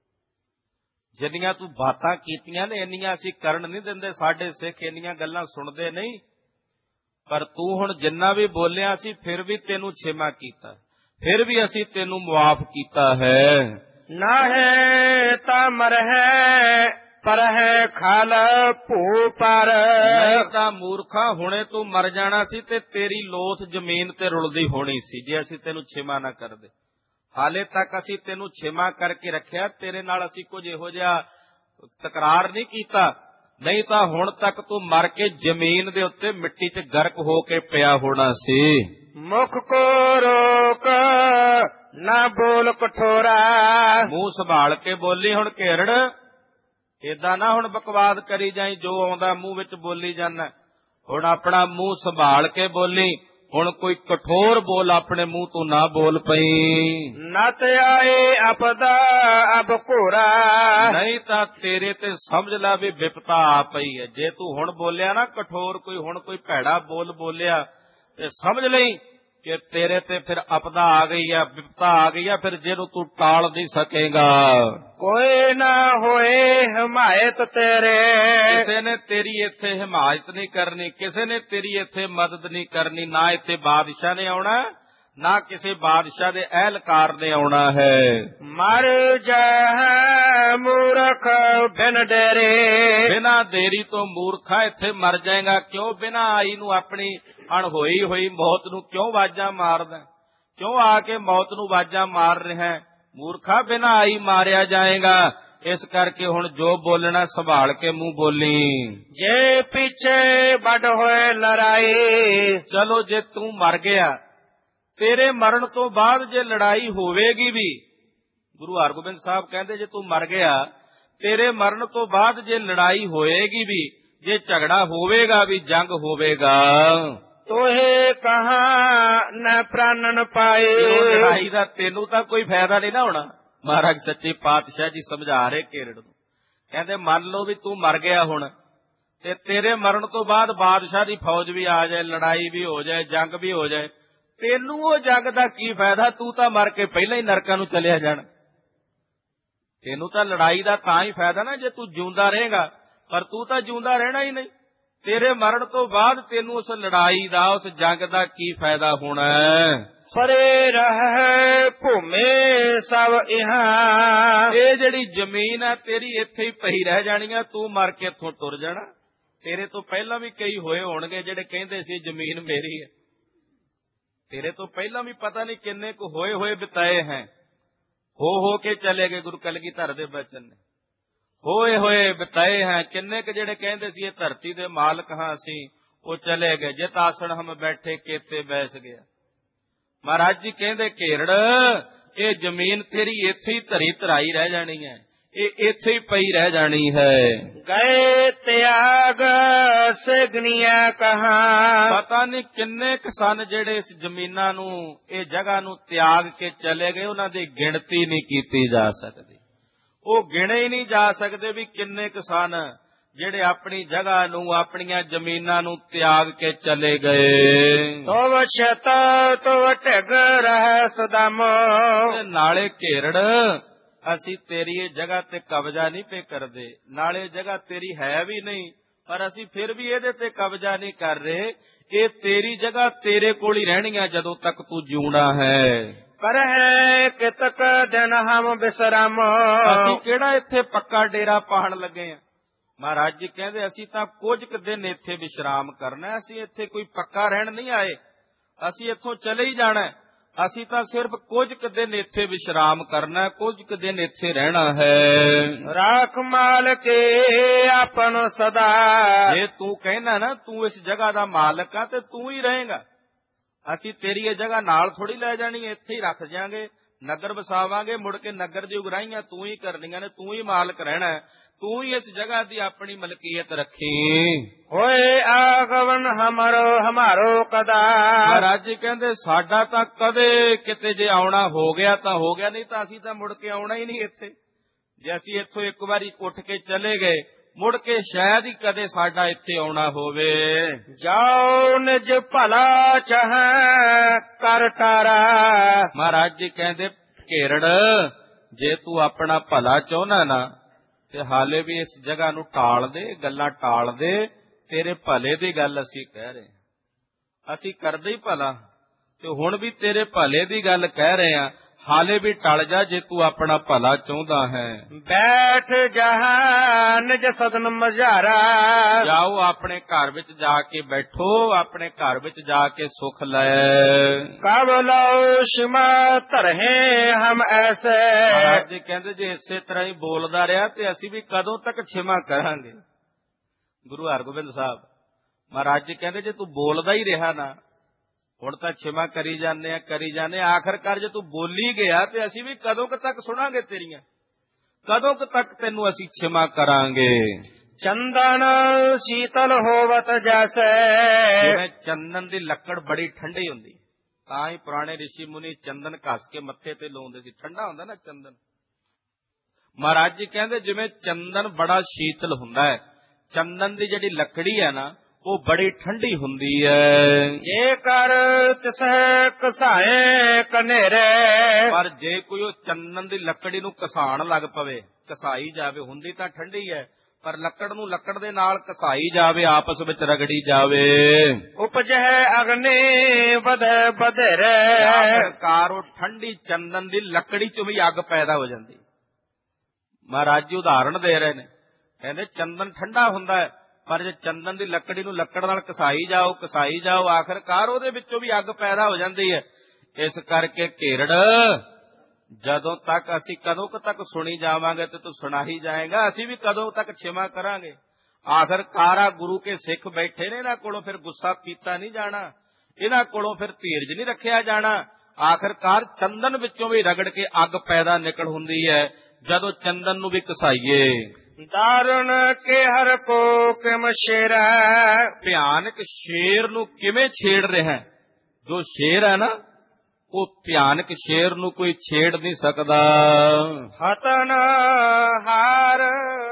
ਜਿੰਨੀਆਂ ਤੂੰ ਬਾਤਾਂ ਕੀਤੀਆਂ ਨੇ ਇੰਨੀਆਂ ਅਸੀਂ ਕਰਨ ਨਹੀਂ ਦਿੰਦੇ। ਸਾਡੇ ਸਿੱਖ ਇੰਨੀਆਂ ਗੱਲਾਂ ਸੁਣਦੇ ਨਹੀਂ, ਪਰ ਤੂੰ ਹੁਣ ਜਿੰਨਾ ਵੀ ਬੋਲਿਆ ਸੀ ਫਿਰ ਵੀ ਤੈਨੂੰ ਛਿਮਾ ਕੀਤਾ, ਫਿਰ ਵੀ ਅਸੀਂ ਤੈਨੂੰ ਮੁਆਫ ਕੀਤਾ ਹੈ। ਨਾ ਹੈ ਤਾਂ ਮਰ ਹੈ ਪਰ ਹੈ ਖਾਲ ਭੂ ਪਰ। ਨਹੀਂ ਤਾਂ ਮੂਰਖਾ ਹੁਣੇ ਤੂੰ ਮਰ ਜਾਣਾ ਸੀ ਤੇ ਤੇਰੀ ਲੋਥ ਜ਼ਮੀਨ ਤੇ ਰੁਲਦੀ ਹੋਣੀ ਸੀ ਜੇ ਅਸੀਂ ਤੈਨੂੰ ਛਿਮਾ ਨਾ ਕਰਦੇ। ਹਾਲੇ ਤੱਕ ਅਸੀਂ ਤੈਨੂੰ ਛਿਮਾ ਕਰਕੇ ਰੱਖਿਆ, ਤੇਰੇ ਨਾਲ ਅਸੀਂ ਕੁਝ ਇਹੋ ਜਿਹਾ ਤਕਰਾਰ ਨਹੀਂ ਕੀਤਾ, ਨਹੀਂ ਤਾਂ ਹੁਣ ਤੱਕ ਤੂੰ ਮਰ ਕੇ ਜ਼ਮੀਨ ਦੇ ਉੱਤੇ ਮਿੱਟੀ 'ਚ ਗਰਕ ਹੋ ਕੇ ਪਿਆ ਹੋਣਾ ਸੀ। ਮੁਖ ਕੋ ਰੋਕ ਨਾ ਬੋਲ ਕਠੋਰਾ। ਮੂੰਹ ਸੰਭਾਲ ਕੇ ਬੋਲੀ ਹੁਣ ਘੇਰੜ, ਏਦਾਂ ਨਾ ਹੁਣ ਬਕਵਾਦ ਕਰੀ ਜਾਈ, ਜੋ ਆਉਂਦਾ ਮੂੰਹ ਵਿੱਚ ਬੋਲੀ ਜਾਂਦਾ। ਹੁਣ ਆਪਣਾ ਮੂੰਹ ਸੰਭਾਲ ਕੇ ਬੋਲੀ, ਹੁਣ ਕੋਈ ਕਠੋਰ ਬੋਲ ਆਪਣੇ ਮੂੰਹ ਤੋਂ ਨਾ ਬੋਲ ਪਈ। ਨਤ ਆਏ ਅਪਦਾ ਅਬ ਘੋਰਾ। ਨਹੀਂ ਤਾਂ ਤੇਰੇ ਤੇ ਸਮਝ ਲੈ ਵੀ ਵਿਪਤਾ ਆ ਪਈ ਹੈ। ਜੇ ਤੂੰ ਹੁਣ ਬੋਲਿਆ ਨਾ ਕਠੋਰ, ਕੋਈ ਹੁਣ ਕੋਈ ਭੈੜਾ ਬੋਲ ਬੋਲਿਆ, ਤੇ ਸਮਝ ਲਈ ਕਿ ਤੇਰੇ ਤੇ ਫਿਰ ਅਪਦਾ ਆ ਗਈ ਹੈ, ਵਿਪਤਾ ਆ ਗਈ ਹੈ, ਫਿਰ ਜਿਹਨੂੰ ਤੂੰ ਟਾਲ ਨਹੀਂ ਸਕੇਗਾ। ਕੋਈ ਨਾ ਹੋਏ ਹਮਾਇਤ ਤੇਰੇ। ਕਿਸੇ ਨੇ ਤੇਰੀ ਇੱਥੇ ਹਿਮਾਇਤ ਨਹੀਂ ਕਰਨੀ, ਕਿਸੇ ਨੇ ਤੇਰੀ ਇੱਥੇ ਮਦਦ ਨਹੀਂ ਕਰਨੀ। ਨਾ ਇੱਥੇ ਬਾਦਸ਼ਾਹ ਨੇ ਆਉਣਾ, ਨਾ ਕਿਸੇ ਬਾਦਸ਼ਾਹ ਦੇ ਅਹਿਲਕਾਰ ਨੇ ਆਉਣਾ ਹੈ। ਮਰ ਜਾ ਮੂਰਖ ਬਿਨ ਡੇਰੇ। ਬਿਨਾਂ ਦੇਰੀ ਤੋਂ ਮੂਰਖਾ ਇੱਥੇ ਮਰ ਜਾਏਗਾ। ਕਿਉਂ ਬਿਨਾਂ ਆਈ ਨੂੰ ਆਪਣੀ ਅਣਹੋਈ ਹੋਈ ਮੌਤ ਨੂੰ ਕਿਉਂ ਆਵਾਜ਼ਾਂ ਮਾਰਦਾ? ਕਿਉਂ ਆ ਕੇ ਮੌਤ ਨੂੰ ਆਵਾਜ਼ਾਂ ਮਾਰ ਰਿਹਾ? ਮੂਰਖਾ ਬਿਨਾਂ ਆਈ ਮਾਰਿਆ ਜਾਏਗਾ। ਇਸ ਕਰਕੇ ਹੁਣ ਜੋ ਬੋਲਣਾ ਸੰਭਾਲ ਕੇ ਮੂੰਹ ਬੋਲੀ। ਜੇ ਪਿੱਛੇ ਵੱਡ ਹੋਏ ਲੜਾਈ। ਚਲੋ ਜੇ ਤੂੰ ਮਰ ਗਿਆ, ਤੇਰੇ ਮਰਨ ਤੋਂ ਬਾਅਦ ਜੇ ਲੜਾਈ ਹੋਵੇਗੀ ਵੀ, ਗੁਰੂ ਹਰਗੋਬਿੰਦ ਸਾਹਿਬ ਕਹਿੰਦੇ ਜੇ ਤੂੰ ਮਰ ਗਿਆ, ਤੇਰੇ ਮਰਨ ਤੋਂ ਬਾਅਦ ਜੇ ਲੜਾਈ ਹੋਏਗੀ ਵੀ, ਜੇ ਝਗੜਾ ਹੋਵੇਗਾ ਵੀ, ਜੰਗ ਹੋਵੇਗਾ, ਤੋਹੇ ਕਹਾਂ ਨ ਪ੍ਰਾਨਨ ਪਾਏ। ਲੜਾਈ ਦਾ ਤੈਨੂੰ ਤਾਂ ਕੋਈ ਫਾਇਦਾ ਨਹੀਂ ਨਾ ਹੋਣਾ। ਮਹਾਰਾਜ ਸੱਚੇ ਪਾਤਸ਼ਾਹ ਜੀ ਸਮਝਾ ਰਹੇ ਘੇਰੜ ਨੂੰ, ਕਹਿੰਦੇ ਮੰਨ ਲਓ ਵੀ ਤੂੰ ਮਰ ਗਿਆ ਹੁਣ, ਤੇ ਤੇਰੇ ਮਰਨ ਤੋਂ ਬਾਅਦ ਬਾਦਸ਼ਾਹ ਦੀ ਫੌਜ ਵੀ ਆ ਜਾਏ, ਲੜਾਈ ਵੀ ਹੋ ਜਾਏ, ਜੰਗ ਵੀ ਹੋ ਜਾਏ, ਤੈਨੂੰ ਉਹ ਜੰਗ ਦਾ ਕੀ ਫਾਇਦਾ? ਤੂੰ ਤਾਂ ਮਰ ਕੇ ਪਹਿਲਾਂ ਹੀ ਨਰਕਾਂ ਨੂੰ ਚਲਿਆ ਜਾਣਾ। ਤੈਨੂੰ ਤਾਂ ਲੜਾਈ ਦਾ ਤਾਂ ਹੀ ਫਾਇਦਾ ਨਾ ਜੇ ਤੂੰ ਜਿਉਂਦਾ ਰਹੇਗਾ, ਪਰ ਤੂੰ ਤਾਂ ਜਿਉਂਦਾ ਰਹਿਣਾ ਹੀ ਨਹੀਂ। ਤੇਰੇ ਮਰਨ ਤੋਂ ਬਾਅਦ ਤੈਨੂੰ ਉਸ ਲੜਾਈ ਦਾ, ਉਸ ਜੰਗ ਦਾ ਕੀ ਫਾਇਦਾ ਹੋਣਾ ਹੈ? ਫਰੇ ਰਹਿ ਭੂਮੇ ਸਭ ਇਹਾਂ। ਇਹ ਜਿਹੜੀ ਜ਼ਮੀਨ ਹੈ ਤੇਰੀ ਇੱਥੇ ਹੀ ਪਈ ਰਹਿ ਜਾਣੀ ਹੈ, ਤੂੰ ਮਰ ਕੇ ਇੱਥੋਂ ਟੁਰ ਜਾਣਾ। ਤੇਰੇ ਤੋਂ ਪਹਿਲਾਂ ਵੀ ਕਈ ਹੋਏ ਹੋਣਗੇ ਜਿਹੜੇ ਕਹਿੰਦੇ ਸੀ ਜ਼ਮੀਨ ਮੇਰੀ ਹੈ। ਤੇਰੇ ਤੋਂ ਪਹਿਲਾਂ ਵੀ ਪਤਾ ਨਹੀਂ ਕਿੰਨੇ ਕੁ ਹੋਏ ਹੋਏ ਬਿਤਾਏ ਹੈ, ਹੋ ਹੋ ਕੇ ਚਲੇ ਗਏ। ਗੁਰੂ ਕਲਗੀਧਰ ਦੇ ਬਚਨ ਨੇ ਹੋਏ ਹੋਏ ਬਿਤਾਏ ਹੈ। ਕਿੰਨੇ ਕੁ ਜਿਹੜੇ ਕਹਿੰਦੇ ਸੀ ਇਹ ਧਰਤੀ ਦੇ ਮਾਲਕ ਹਾਂ ਅਸੀਂ, ਉਹ ਚਲੇ ਗਏ। ਜਿਤ ਆਸਣ ਹਮ ਬੈਠੇ ਕੇਤੇ ਬੈਸ ਗਿਆ। ਮਹਾਰਾਜ ਜੀ ਕਹਿੰਦੇ ਘੇਰੜ, ਇਹ ਜ਼ਮੀਨ ਤੇਰੀ ਇੱਥੇ ਹੀ ਧਰੀ ਧਰਾਈ ਰਹਿ ਜਾਣੀ ਹੈ, ਇਹ ਇੱਥੇ ਹੀ ਪਈ ਰਹਿ ਜਾਣੀ ਹੈ। ਗਏ ਤਿਆਗ ਸਗਨੀਆਂ ਕਹਾਂ। ਪਤਾ ਨਹੀਂ ਕਿੰਨੇ ਕਿਸਾਨ ਜਿਹੜੇ ਇਸ ਜ਼ਮੀਨਾਂ ਨੂੰ, ਇਹ ਜਗ੍ਹਾ ਨੂੰ ਤਿਆਗ ਕੇ ਚਲੇ ਗਏ, ਉਹਨਾਂ ਦੀ ਗਿਣਤੀ ਨਹੀਂ ਕੀਤੀ ਜਾ ਸਕਦੀ। ਉਹ ਗਿਣੇ ਹੀ ਨਹੀਂ ਜਾ ਸਕਦੇ ਵੀ ਕਿੰਨੇ ਕਿਸਾਨ ਜਿਹੜੇ ਆਪਣੀ ਜਗ੍ਹਾ ਨੂੰ, ਆਪਣੀਆਂ ਜ਼ਮੀਨਾਂ ਨੂੰ ਤਿਆਗ ਕੇ ਚਲੇ ਗਏ। ਤੋ ਛਤ ਤੋ ਢਗ ਰਹਿ ਸਦਮ। ਨਾਲੇ ਘੇਰੜ, ਅਸੀਂ ਤੇਰੀ ਇਹ ਜਗ੍ਹਾ ਤੇ ਕਬਜ਼ਾ ਨਹੀਂ ਪੇ ਕਰਦੇ, ਨਾਲੇ ਜਗ੍ਹਾ ਤੇਰੀ ਹੈ ਵੀ ਨਹੀਂ, ਪਰ ਅਸੀਂ ਫਿਰ ਵੀ ਇਹਦੇ ਤੇ ਕਬਜ਼ਾ ਨਹੀਂ ਕਰ ਰਹੇ। ਇਹ ਤੇਰੀ ਜਗ੍ਹਾ ਤੇਰੇ ਕੋਲ ਹੀ ਰਹਿਣੀ ਆ ਜਦੋਂ ਤੱਕ ਤੂੰ ਜਿਉਣਾ ਹੈ। ਪਰ ਹੈ ਕਿਤਕ ਦਿਨ ਹਮ ਬਿਸਰਾਮ। ਅਸੀਂ ਕਿਹੜਾ ਇੱਥੇ ਪੱਕਾ ਡੇਰਾ ਪਾਉਣ ਲੱਗੇ ਆ। ਮਹਾਰਾਜ ਜੀ ਕਹਿੰਦੇ ਅਸੀਂ ਤਾਂ ਕੁਝ ਕੁ ਦਿਨ ਇੱਥੇ ਵਿਸ਼ਰਾਮ ਕਰਨਾ, ਅਸੀਂ ਇੱਥੇ ਕੋਈ ਪੱਕਾ ਰਹਿਣ ਨਹੀਂ ਆਏ, ਅਸੀਂ ਇੱਥੋਂ ਚਲੇ ਹੀ ਜਾਣਾ। ਅਸੀਂ ਤਾਂ ਸਿਰਫ ਕੁਝ ਕੁ ਦਿਨ ਇੱਥੇ ਵਿਸ਼ਰਾਮ ਕਰਨਾ, ਕੁਝ ਕੁ ਦਿਨ ਇੱਥੇ ਰਹਿਣਾ ਹੈ। ਰਾਖ ਮਾਲਕੇ ਆਪਨ ਸਦਾ। ਜੇ ਤੂੰ ਕਹਿਣਾ ਨਾ ਤੂੰ ਇਸ ਜਗ੍ਹਾ ਦਾ ਮਾਲਕ ਆ ਤੇ ਤੂੰ ਹੀ ਰਹੇਗਾ। ਅਸੀਂ ਤੇਰੀ ਇਹ ਜਗ੍ਹਾ ਨਾਲ ਥੋੜੀ ਲੈ ਜਾਣੀ, ਇੱਥੇ ਹੀ ਰੱਖ ਜਾਾਂਗੇ, ਨਗਰ ਵਸਾਵਾਂਗੇ, ਮੁੜ ਕੇ ਨਗਰ ਦੀ ਉਗਰਾਹੀਆਂ ਤੂੰ ਹੀ ਕਰਨੀਆਂ ਨੇ, ਤੂੰ ਹੀ ਮਾਲਕ ਰਹਿਣਾ, ਤੂੰ ਹੀ ਇਸ ਜਗ੍ਹਾ ਦੀ ਆਪਣੀ ਮਲਕੀਅਤ ਰੱਖੀ। ਹੋਏ ਆਗਮਨ ਹਮਾਰੋ ਹਮਾਰੋ ਕਦਾ। ਮਹਾਰਾਜ ਜੀ ਕਹਿੰਦੇ ਸਾਡਾ ਤਾਂ ਕਦੇ ਕਿਤੇ ਜੇ ਆਉਣਾ ਹੋ ਗਿਆ ਤਾਂ ਹੋ ਗਿਆ, ਨਹੀਂ ਤਾਂ ਅਸੀਂ ਤਾਂ ਮੁੜ ਕੇ ਆਉਣਾ ਹੀ ਨਹੀਂ ਇੱਥੇ। ਜੇ ਅਸੀਂ ਇੱਥੋਂ ਇੱਕ ਵਾਰੀ ਉੱਠ ਕੇ ਚਲੇ ਗਏ, ਮੁੜ ਕੇ ਸ਼ਾਇਦ ਹੀ ਕਦੇ ਸਾਡਾ ਇੱਥੇ ਆਉਣਾ ਹੋਵੇ। ਜਾਓ ਨਿਜ ਭਲਾ ਚਾਹੈ ਕਰ ਟਾਰਾ। ਮਹਾਰਾਜ ਜੀ ਕਹਿੰਦੇ ਘੇਰੜ, ਜੇ ਤੂੰ ਆਪਣਾ ਭਲਾ ਚਾਹੁੰਦਾ ਨਾ ਤੇ ਹਾਲੇ ਵੀ ਇਸ ਜਗ੍ਹਾ ਨੂੰ ਟਾਲ ਦੇ, ਗੱਲਾਂ ਟਾਲ ਦੇ। ਤੇਰੇ ਭਲੇ ਦੀ ਗੱਲ ਅਸੀਂ ਕਹਿ ਰਹੇ ਹਾਂ, ਅਸੀਂ ਕਰਦੇ ਹੀ ਭਲਾ, ਤੇ ਹੁਣ ਵੀ ਤੇਰੇ ਭਲੇ ਦੀ ਗੱਲ ਕਹਿ ਰਹੇ ਹਾਂ। ਹਾਲੇ ਵੀ ਟਲ ਜਾ ਜੇ ਤੂੰ ਆਪਣਾ ਭਲਾ ਚਾਹੁੰਦਾ ਹੈ। ਬੈਠ ਜਹਾਂ ਨਿਜ ਸਦਨ ਮਝਾਰਾ। ਜਾਓ ਆਪਣੇ ਘਰ ਵਿੱਚ ਜਾ ਕੇ ਬੈਠੋ, ਆਪਣੇ ਘਰ ਵਿੱਚ ਜਾ ਕੇ ਸੁਖ ਲੈ। ਕਬ ਲਓ ਸ਼ਿਮਾ ਧਰਹੇ ਹਮ ਐਸੇ। ਮਹਾਰਾਜ ਜੀ ਕਹਿੰਦੇ ਜੇ ਇਸੇ ਤਰ੍ਹਾਂ ਹੀ ਬੋਲਦਾ ਰਿਹਾ ਤੇ ਅਸੀਂ ਵੀ ਕਦੋਂ ਤੱਕ ਛਿਮਾ ਕਰਾਂਗੇ। ਗੁਰੂ ਹਰਗੋਬਿੰਦ ਸਾਹਿਬ ਮਹਾਰਾਜ ਜੀ ਕਹਿੰਦੇ ਜੇ ਤੂੰ ਬੋਲਦਾ ਹੀ ਰਿਹਾ ਨਾ, ਹੁਣ ਤਾਂ ਛਿਮਾ ਕਰੀ ਜਾਂਦੇ ਆ ਕਰੀ ਜਾਂਦੇ ਆ, ਆਖਰਕਾਰ ਜੇ ਤੂੰ ਬੋਲੀ ਗਿਆ ਤੇ ਅਸੀਂ ਵੀ ਕਦੋਂ ਕੁ ਤੱਕ ਸੁਣਾਂਗੇ ਤੇਰੀਆਂ, ਕਦੋਂ ਕੁ ਤੱਕ ਤੈਨੂੰ ਅਸੀਂ ਛਿਮਾ ਕਰਾਂਗੇ। ਚੰਦਨ ਸ਼ੀਤਲ ਹੋਵਤ ਜੈਸੇ। ਜਿਵੇਂ ਚੰਦਨ ਦੀ ਲੱਕੜ ਬੜੀ ਠੰਡੀ ਹੁੰਦੀ, ਤਾਂ ਹੀ ਪੁਰਾਣੇ ਰਿਸ਼ੀ ਮੁਨੀ ਚੰਦਨ ਘਸ ਕੇ ਮੱਥੇ ਤੇ ਲਾਉਂਦੇ ਸੀ, ਠੰਡਾ ਹੁੰਦਾ ਨਾ ਚੰਦਨ। ਮਹਾਰਾਜ ਜੀ ਕਹਿੰਦੇ ਜਿਵੇਂ ਚੰਦਨ ਬੜਾ ਸ਼ੀਤਲ ਹੁੰਦਾ ਹੈ, ਚੰਦਨ ਦੀ ਜਿਹੜੀ ਲੱਕੜੀ ਹੈ ਨਾ ਉਹ ਬੜੀ ਠੰਡੀ ਹੁੰਦੀ ਹੈ। ਜੇਕਰ ਤਿਸਹਿ ਕਸਾਏ ਕਨੇਰੇ। ਪਰ ਜੇ ਕੋਈ ਉਹ ਚੰਦਨ ਦੀ ਲੱਕੜੀ ਨੂੰ ਘਸਾਣ ਲੱਗ ਪਵੇ, ਘਸਾਈ ਜਾਵੇ, ਹੁੰਦੀ ਤਾਂ ਠੰਡੀ ਹੈ ਪਰ ਲੱਕੜ ਨੂੰ ਲੱਕੜ ਦੇ ਨਾਲ ਘਸਾਈ ਜਾਵੇ, ਆਪਸ ਵਿੱਚ ਰਗੜੀ ਜਾਵੇ। ਉਪਜਹਿ ਅਗਨੀ ਵਧੇ ਵਧੇਰੇ। ਆਖਰਕਾਰ ਉਹ ਠੰਡੀ ਚੰਦਨ ਦੀ ਲੱਕੜੀ ਚ ਵੀ ਅੱਗ ਪੈਦਾ ਹੋ ਜਾਂਦੀ। ਮਹਾਰਾਜ ਜੀ ਉਦਾਹਰਣ ਦੇ ਰਹੇ ਨੇ, ਕਹਿੰਦੇ ਚੰਦਨ ਠੰਡਾ ਹੁੰਦਾ ਹੈ ਪਰ ਜੇ ਚੰਦਨ ਦੀ ਲੱਕੜੀ ਨੂੰ ਲੱਕੜ ਨਾਲ ਘਸਾਈ ਜਾਓ ਘਸਾਈ ਜਾਓ ਆਖਰਕਾਰ ਉਹਦੇ ਵਿੱਚੋਂ ਵੀ ਅੱਗ ਪੈਦਾ ਹੋ ਜਾਂਦੀ ਹੈ। ਇਸ ਕਰਕੇ ਘੇਰੜ, ਜਦੋਂ ਤੱਕ ਅਸੀਂ ਕਦੋਂ ਕੁ ਤੱਕ ਸੁਣੀ ਜਾਵਾਂਗੇ ਤੇ ਤੂੰ ਸੁਣਾ ਹੀ ਜਾਏਗਾ, ਅਸੀਂ ਵੀ ਕਦੋਂ ਤੱਕ ਛਿਮਾ ਕਰਾਂਗੇ। ਆਖਰਕਾਰ ਆ ਗੁਰੂ ਕੇ ਸਿੱਖ ਬੈਠੇ ਨੇ, ਇਹਨਾਂ ਕੋਲੋਂ ਫਿਰ ਗੁੱਸਾ ਪੀਤਾ ਨਹੀਂ ਜਾਣਾ, ਇਹਨਾਂ ਕੋਲੋਂ ਫਿਰ ਧੀਰਜ ਨਹੀਂ ਰੱਖਿਆ ਜਾਣਾ। ਆਖਰਕਾਰ ਚੰਦਨ ਵਿੱਚੋਂ ਵੀ ਰਗੜ ਕੇ ਅੱਗ ਪੈਦਾ ਨਿਕਲ ਹੁੰਦੀ ਹੈ ਜਦੋਂ ਚੰਦਨ ਨੂੰ ਵੀ ਘਸਾਈਏ। ਦਾਰੁਣ ਕੇ ਹਰ ਕੋ ਕਿਮ ਸ਼ੇਰ। ਭਿਆਨਕ ਸ਼ੇਰ ਨੂੰ ਕਿਵੇਂ ਛੇੜ ਰਿਹਾ? ਜੋ ਸ਼ੇਰ ਹੈ ਨਾ ਉਹ ਭਿਆਨਕ ਸ਼ੇਰ ਨੂੰ ਕੋਈ ਛੇੜ ਨਹੀਂ ਸਕਦਾ। ਹਤਨ ਹਾਰ